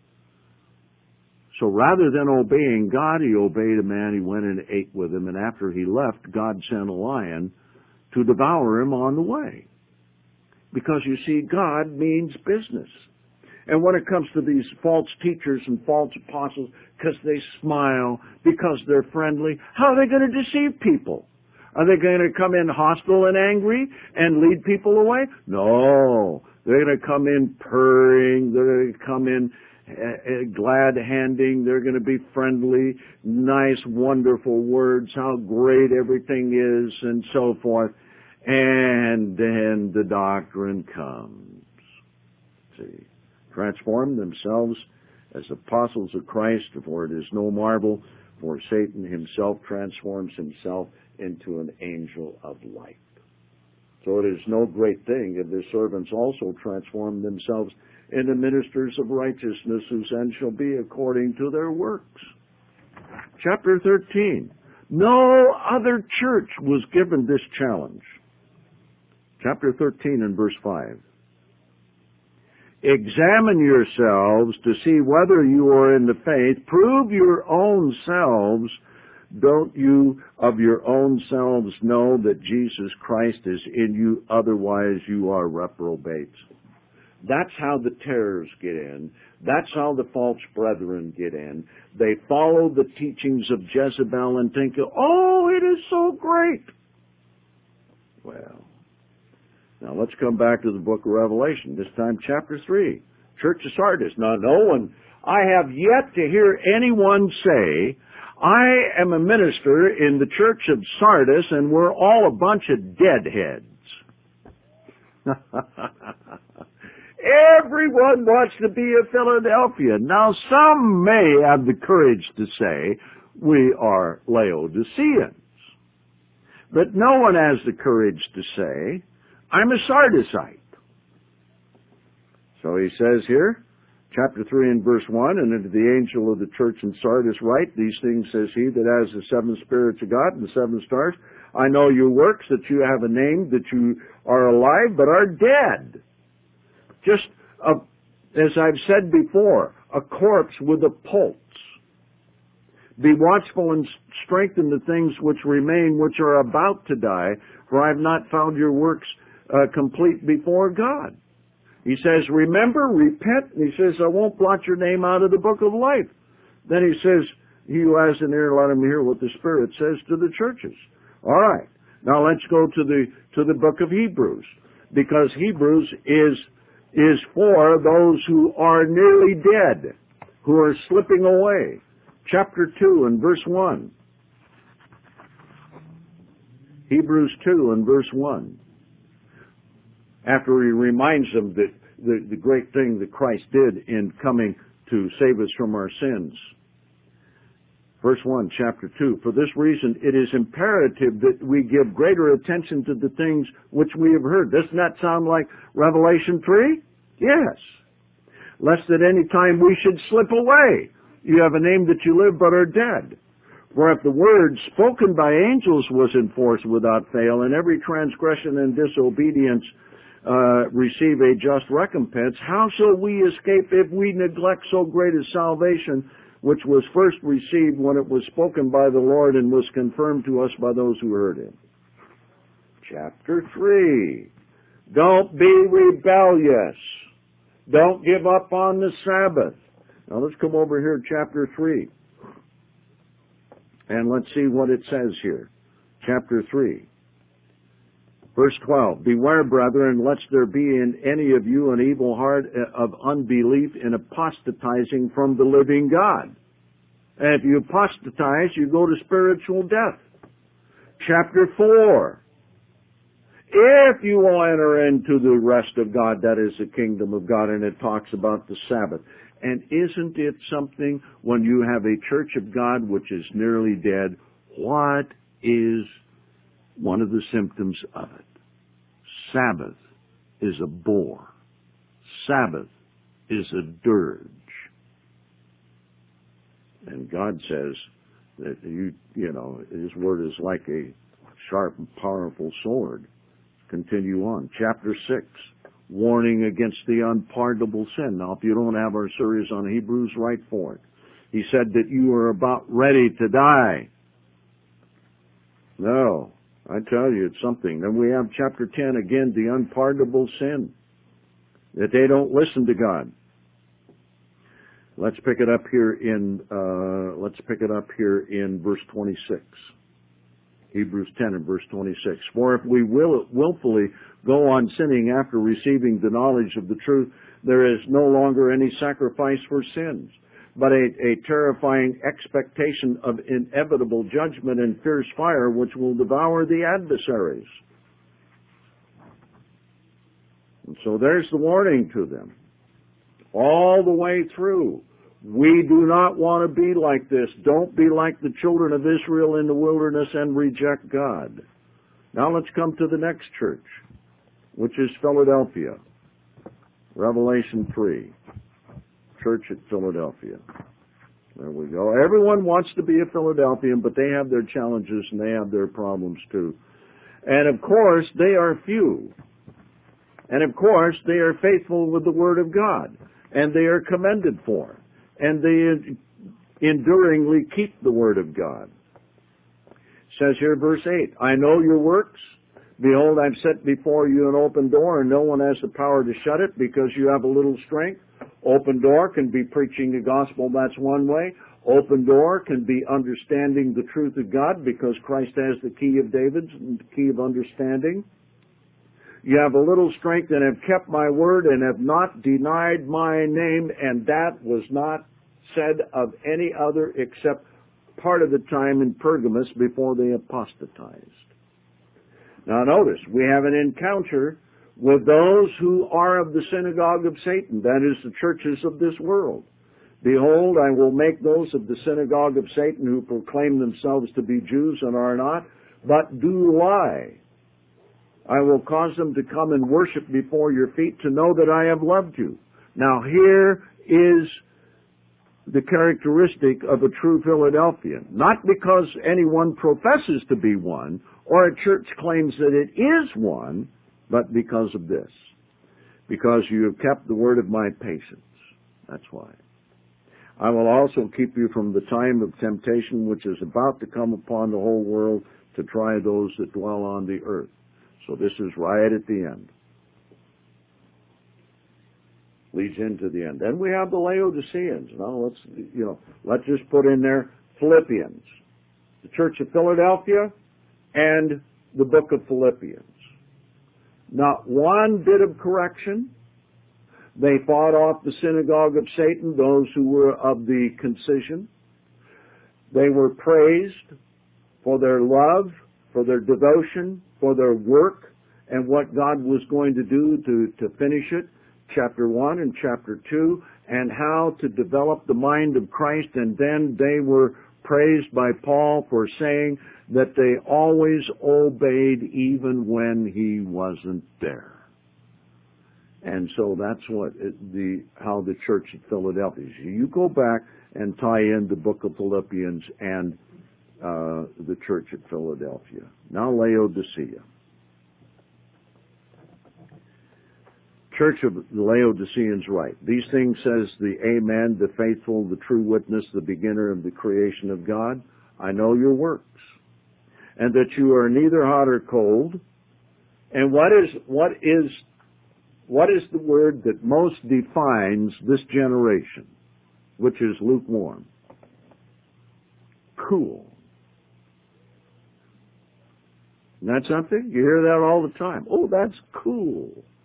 So rather than obeying God, he obeyed a man, he went and ate with him, and after he left, God sent a lion to devour him on the way. Because you see, God means business. And when it comes to these false teachers and false apostles, because they smile, because they're friendly, how are they going to deceive people? Are they going to come in hostile and angry and lead people away? No. They're going to come in purring. They're going to come in uh, glad-handing. They're going to be friendly, nice, wonderful words, how great everything is, and so forth. And then the doctrine comes. See? Transform themselves as apostles of Christ, for it is no marvel, for Satan himself transforms himself into an angel of light. So it is no great thing if the servants also transform themselves into ministers of righteousness, whose end shall be according to their works. Chapter thirteen. No other church was given this challenge. Chapter thirteen and verse five. Examine yourselves to see whether you are in the faith. Prove your own selves. Don't you of your own selves know that Jesus Christ is in you? Otherwise you are reprobates. That's how the terrors get in. That's how the false brethren get in. They follow the teachings of Jezebel and think, oh, it is so great. Well, now let's come back to the book of Revelation, this time chapter three, Church of Sardis. Now no one, I have yet to hear anyone say, I am a minister in the Church of Sardis and we're all a bunch of deadheads. Everyone wants to be a Philadelphia. Now some may have the courage to say, we are Laodiceans. But no one has the courage to say, I'm a Sardisite. So he says here, chapter three and verse one, and unto the angel of the church in Sardis write, these things says he that has the seven spirits of God and the seven stars, I know your works, that you have a name, that you are alive, but are dead. Just, a, as I've said before, a corpse with a pulse. Be watchful and strengthen the things which remain, which are about to die, for I have not found your works uh, complete before God. He says, remember, repent, and he says, I won't blot your name out of the book of life. Then he says, he who has an ear, let him hear what the Spirit says to the churches. All right. Now let's go to the to the book of Hebrews, because Hebrews is is for those who are nearly dead, who are slipping away. Chapter two and verse one. Hebrews two and verse one. After he reminds them that the, the great thing that Christ did in coming to save us from our sins. Verse one, chapter two. For this reason, it is imperative that we give greater attention to the things which we have heard. Doesn't that sound like Revelation three? Yes. Lest at any time we should slip away. You have a name that you live but are dead. For if the word spoken by angels was enforced without fail, and every transgression and disobedience uh, receive a just recompense, how shall we escape if we neglect so great a salvation, which was first received when it was spoken by the Lord and was confirmed to us by those who heard him? Chapter three. Don't be rebellious. Don't give up on the Sabbath. Now let's come over here to chapter three. And let's see what it says here. Chapter three. Verse twelve. Beware, brethren, lest there be in any of you an evil heart of unbelief in apostatizing from the living God. And if you apostatize, you go to spiritual death. Chapter four. If you will enter into the rest of God, that is the kingdom of God, and it talks about the Sabbath. And isn't it something when you have a church of God which is nearly dead, what is one of the symptoms of it? Sabbath is a bore. Sabbath is a dirge. And God says that you, you know, His word is like a sharp and powerful sword. Continue on. Chapter six. Warning against the unpardonable sin. Now, if you don't have our series on Hebrews, write for it. He said that you are about ready to die. No, I tell you, it's something. Then we have chapter ten again, the unpardonable sin. That they don't listen to God. Let's pick it up here in, uh, let's pick it up here in verse twenty-six. Hebrews ten and verse twenty-six. For if we will willfully go on sinning after receiving the knowledge of the truth, there is no longer any sacrifice for sins, but a, a terrifying expectation of inevitable judgment and fierce fire which will devour the adversaries. And so there's the warning to them. All the way through. We do not want to be like this. Don't be like the children of Israel in the wilderness and reject God. Now let's come to the next church, which is Philadelphia. Revelation three. Church at Philadelphia. There we go. Everyone wants to be a Philadelphian, but they have their challenges and they have their problems too. And of course, they are few. And of course, they are faithful with the Word of God. And they are commended for it. And they enduringly keep the Word of God. It says here, verse eight, I know your works. Behold, I've set before you an open door, and no one has the power to shut it, because you have a little strength. Open door can be preaching the gospel, that's one way. Open door can be understanding the truth of God, because Christ has the key of David, the key of understanding. You have a little strength and have kept my word and have not denied my name, and that was not said of any other except part of the time in Pergamos before they apostatized. Now notice, we have an encounter with those who are of the synagogue of Satan, that is the churches of this world. Behold, I will make those of the synagogue of Satan who proclaim themselves to be Jews and are not, but do lie. I will cause them to come and worship before your feet to know that I have loved you. Now here is the characteristic of a true Philadelphian. Not because anyone professes to be one or a church claims that it is one, but because of this. Because you have kept the word of my patience. That's why. I will also keep you from the time of temptation which is about to come upon the whole world to try those that dwell on the earth. So this is right at the end. Leads into the end. Then we have the Laodiceans. Now let's, you know, let's just put in there Philippians, the Church of Philadelphia, and the book of Philippians. Not one bit of correction. They fought off the synagogue of Satan, those who were of the concision. They were praised for their love, for their devotion, for their work, and what God was going to do to, to finish it, chapter one and chapter two, and how to develop the mind of Christ. And then they were praised by Paul for saying that they always obeyed even when he wasn't there. And so that's what it, the how the Church of Philadelphia is. You go back and tie in the book of Philippians and uh, the Church at Philadelphia. Now Laodicea. Church of the Laodiceans write, these things says the Amen, the faithful, the true witness, the beginner of the creation of God. I know your works, and that you are neither hot or cold. And what is what is what is the word that most defines this generation, which is lukewarm? Cool. Isn't that something? You hear that all the time. Oh, that's cool.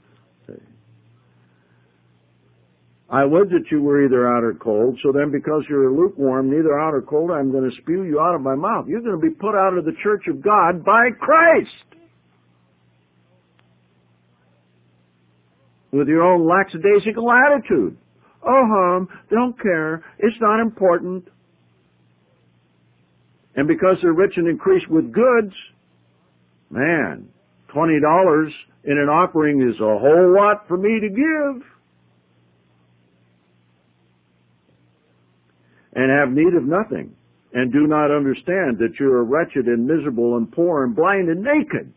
I would that you were either hot or cold, so then because you're lukewarm, neither hot or cold, I'm going to spew you out of my mouth. You're going to be put out of the church of God by Christ. With your own lackadaisical attitude. Oh, hum, don't care. It's not important. And because they're rich and increased with goods, man, twenty dollars in an offering is a whole lot for me to give. And have need of nothing, and do not understand that you are wretched and miserable and poor and blind and naked.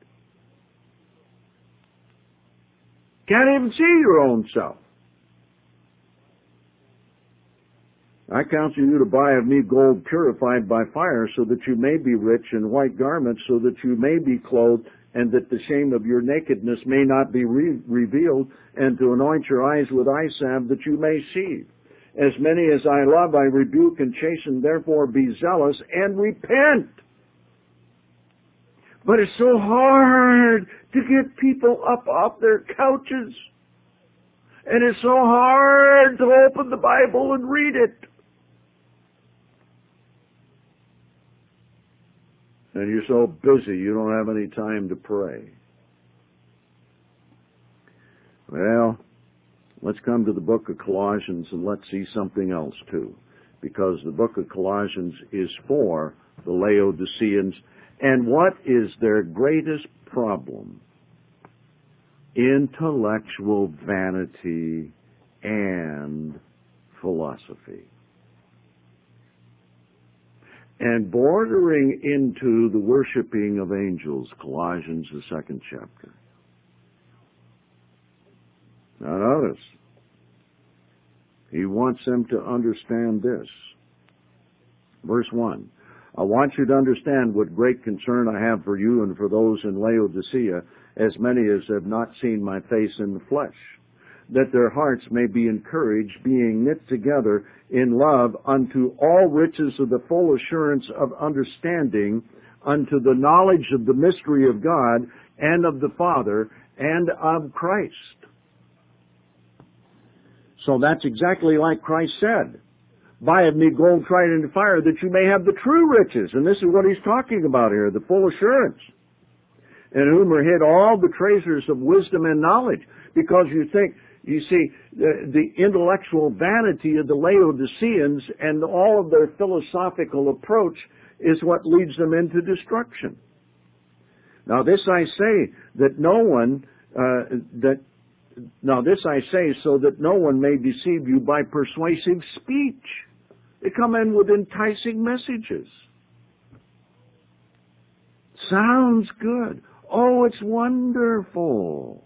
Can't even see your own self. I counsel you to buy of me gold purified by fire, so that you may be rich, and white garments, so that you may be clothed, and that the shame of your nakedness may not be re- revealed, and to anoint your eyes with eye salve, that you may see. As many as I love, I rebuke and chasten, therefore be zealous and repent. But it's so hard to get people up off their couches. And it's so hard to open the Bible and read it. And you're so busy you don't have any time to pray. Well, let's come to the book of Colossians and let's see something else too. Because the book of Colossians is for the Laodiceans. And what is their greatest problem? Intellectual vanity and philosophy. And bordering into the worshiping of angels, Colossians, the second chapter. Now notice, he wants them to understand this. Verse one, I want you to understand what great concern I have for you and for those in Laodicea, as many as have not seen my face in the flesh, that their hearts may be encouraged, being knit together in love unto all riches of the full assurance of understanding, unto the knowledge of the mystery of God and of the Father and of Christ. So that's exactly like Christ said. Buy of me gold tried in the fire, that you may have the true riches. And this is what he's talking about here, the full assurance. In whom are hid all the treasures of wisdom and knowledge. Because you think, you see, the, the intellectual vanity of the Laodiceans and all of their philosophical approach is what leads them into destruction. Now this I say, that no one, uh, that Now this I say so that no one may deceive you by persuasive speech. They come in with enticing messages. Sounds good. Oh, it's wonderful.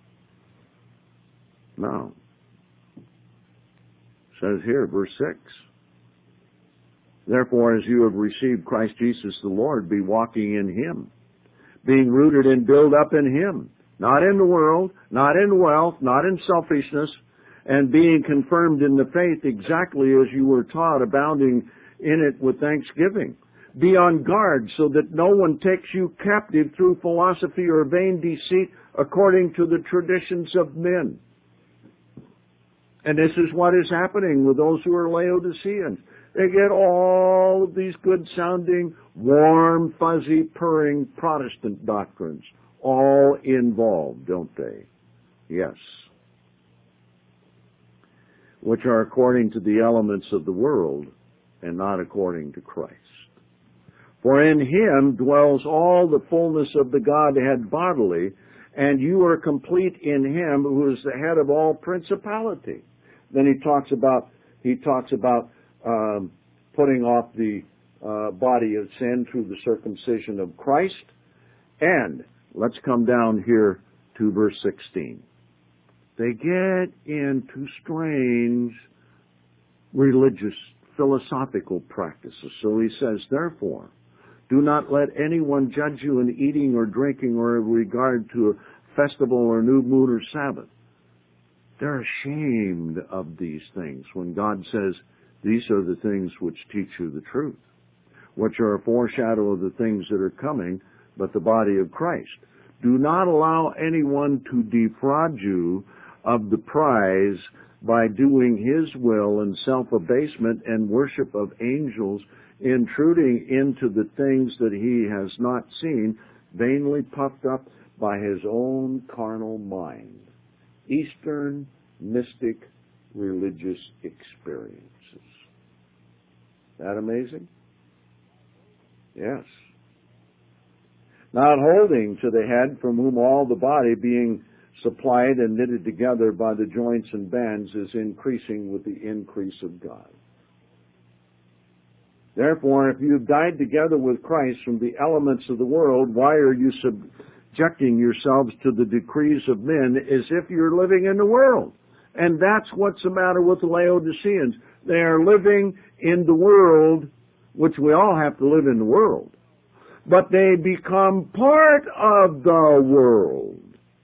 No. It says here, verse six. Therefore, as you have received Christ Jesus the Lord, be walking in Him, being rooted and built up in Him, not in the world, not in wealth, not in selfishness, and being confirmed in the faith exactly as you were taught, abounding in it with thanksgiving. Be on guard so that no one takes you captive through philosophy or vain deceit according to the traditions of men. And this is what is happening with those who are Laodiceans. They get all of these good-sounding, warm, fuzzy, purring Protestant doctrines all involved, don't they? Yes. Which are according to the elements of the world and not according to Christ. For in Him dwells all the fullness of the Godhead bodily, and you are complete in Him who is the head of all principality. Then he talks about, he talks about um, putting off the uh, body of sin through the circumcision of Christ. And let's come down here to verse sixteen. They get into strange religious, philosophical practices. So he says, therefore, do not let anyone judge you in eating or drinking or in regard to a festival or new moon or Sabbath. They're ashamed of these things when God says, these are the things which teach you the truth, which are a foreshadow of the things that are coming, but the body of Christ. Do not allow anyone to defraud you of the prize by doing His will and self-abasement and worship of angels, intruding into the things that he has not seen, vainly puffed up by his own carnal mind. Eastern mystic religious experiences. That amazing? Yes. Not holding to the head, from whom all the body, being supplied and knitted together by the joints and bands, is increasing with the increase of God. Therefore, if you have died together with Christ from the elements of the world, why are you subjecting yourselves to the decrees of men as if you're living in the world? And that's what's the matter with the Laodiceans. They are living in the world, which we all have to live in the world. But they become part of the world.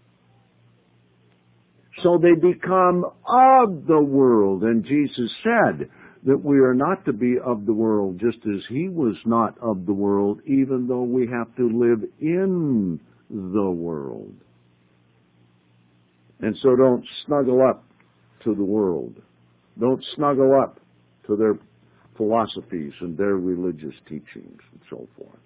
So they become of the world. And Jesus said that we are not to be of the world, just as He was not of the world, even though we have to live in the world. And so don't snuggle up to the world. Don't snuggle up to their philosophies and their religious teachings and so forth.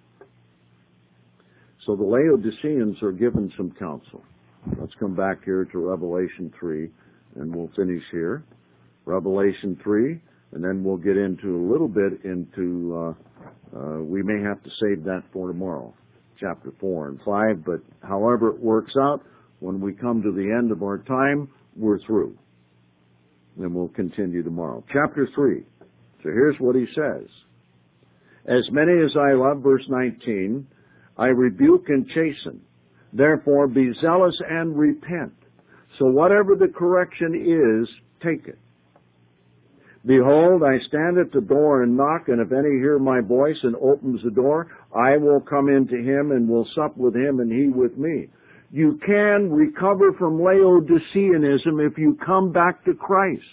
So the Laodiceans are given some counsel. Let's come back here to Revelation three, and we'll finish here. Revelation three, and then we'll get into a little bit into, uh, uh, we may have to save that for tomorrow, chapter four and five, but however it works out, when we come to the end of our time, we're through. Then we'll continue tomorrow. Chapter three. So here's what he says. As many as I love, verse nineteen, I rebuke and chasten. Therefore be zealous and repent. So whatever the correction is, take it. Behold, I stand at the door and knock, and if any hear my voice and opens the door, I will come into him and will sup with him and he with me. You can recover from Laodiceanism if you come back to Christ.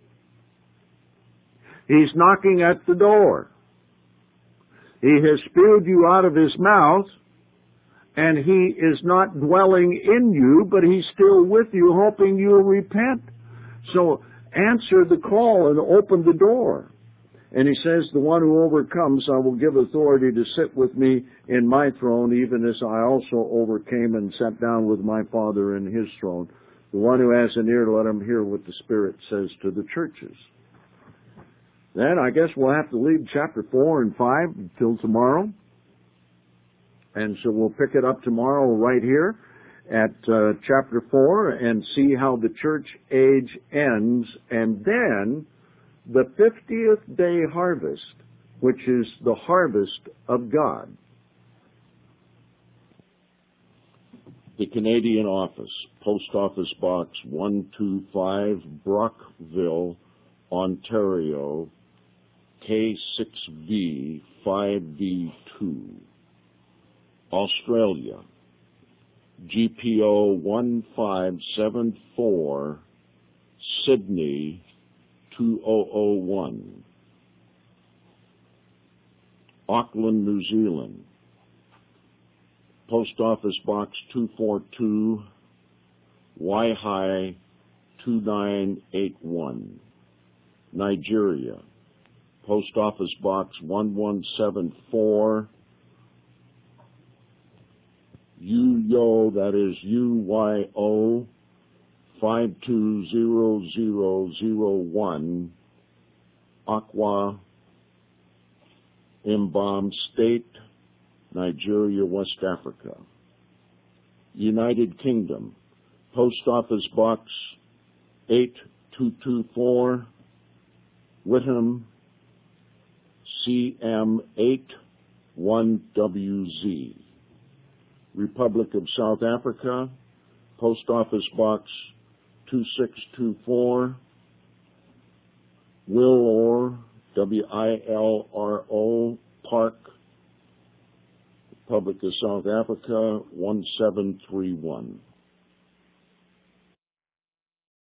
He's knocking at the door. He has spewed you out of his mouth, and he is not dwelling in you, but he's still with you, hoping you'll repent. So answer the call and open the door. And he says, the one who overcomes, I will give authority to sit with me in my throne, even as I also overcame and sat down with my Father in his throne. The one who has an ear, let him hear what the Spirit says to the churches. Then I guess we'll have to leave chapter four and five until tomorrow. And so we'll pick it up tomorrow right here at uh, chapter four and see how the church age ends. And then the fiftieth day harvest, which is the harvest of God. The Canadian office, Post Office Box one two five, Brockville, Ontario, K six V five V two. Australia, G P O one five seven four, Sydney two thousand one. Auckland, New Zealand, Post Office Box two forty-two, Waihi two nine eight one. Nigeria, Post Office Box one one seven four, Uyo, that is U Y O, five two zero zero zero one, Akwa, Mbam State, Nigeria, West Africa. United Kingdom, Post Office Box eight two two four, Whittam, C M eight one W Z. Republic of South Africa, Post Office Box two six two four, Willor, W I L R O, Park, Republic of South Africa, one seven three one.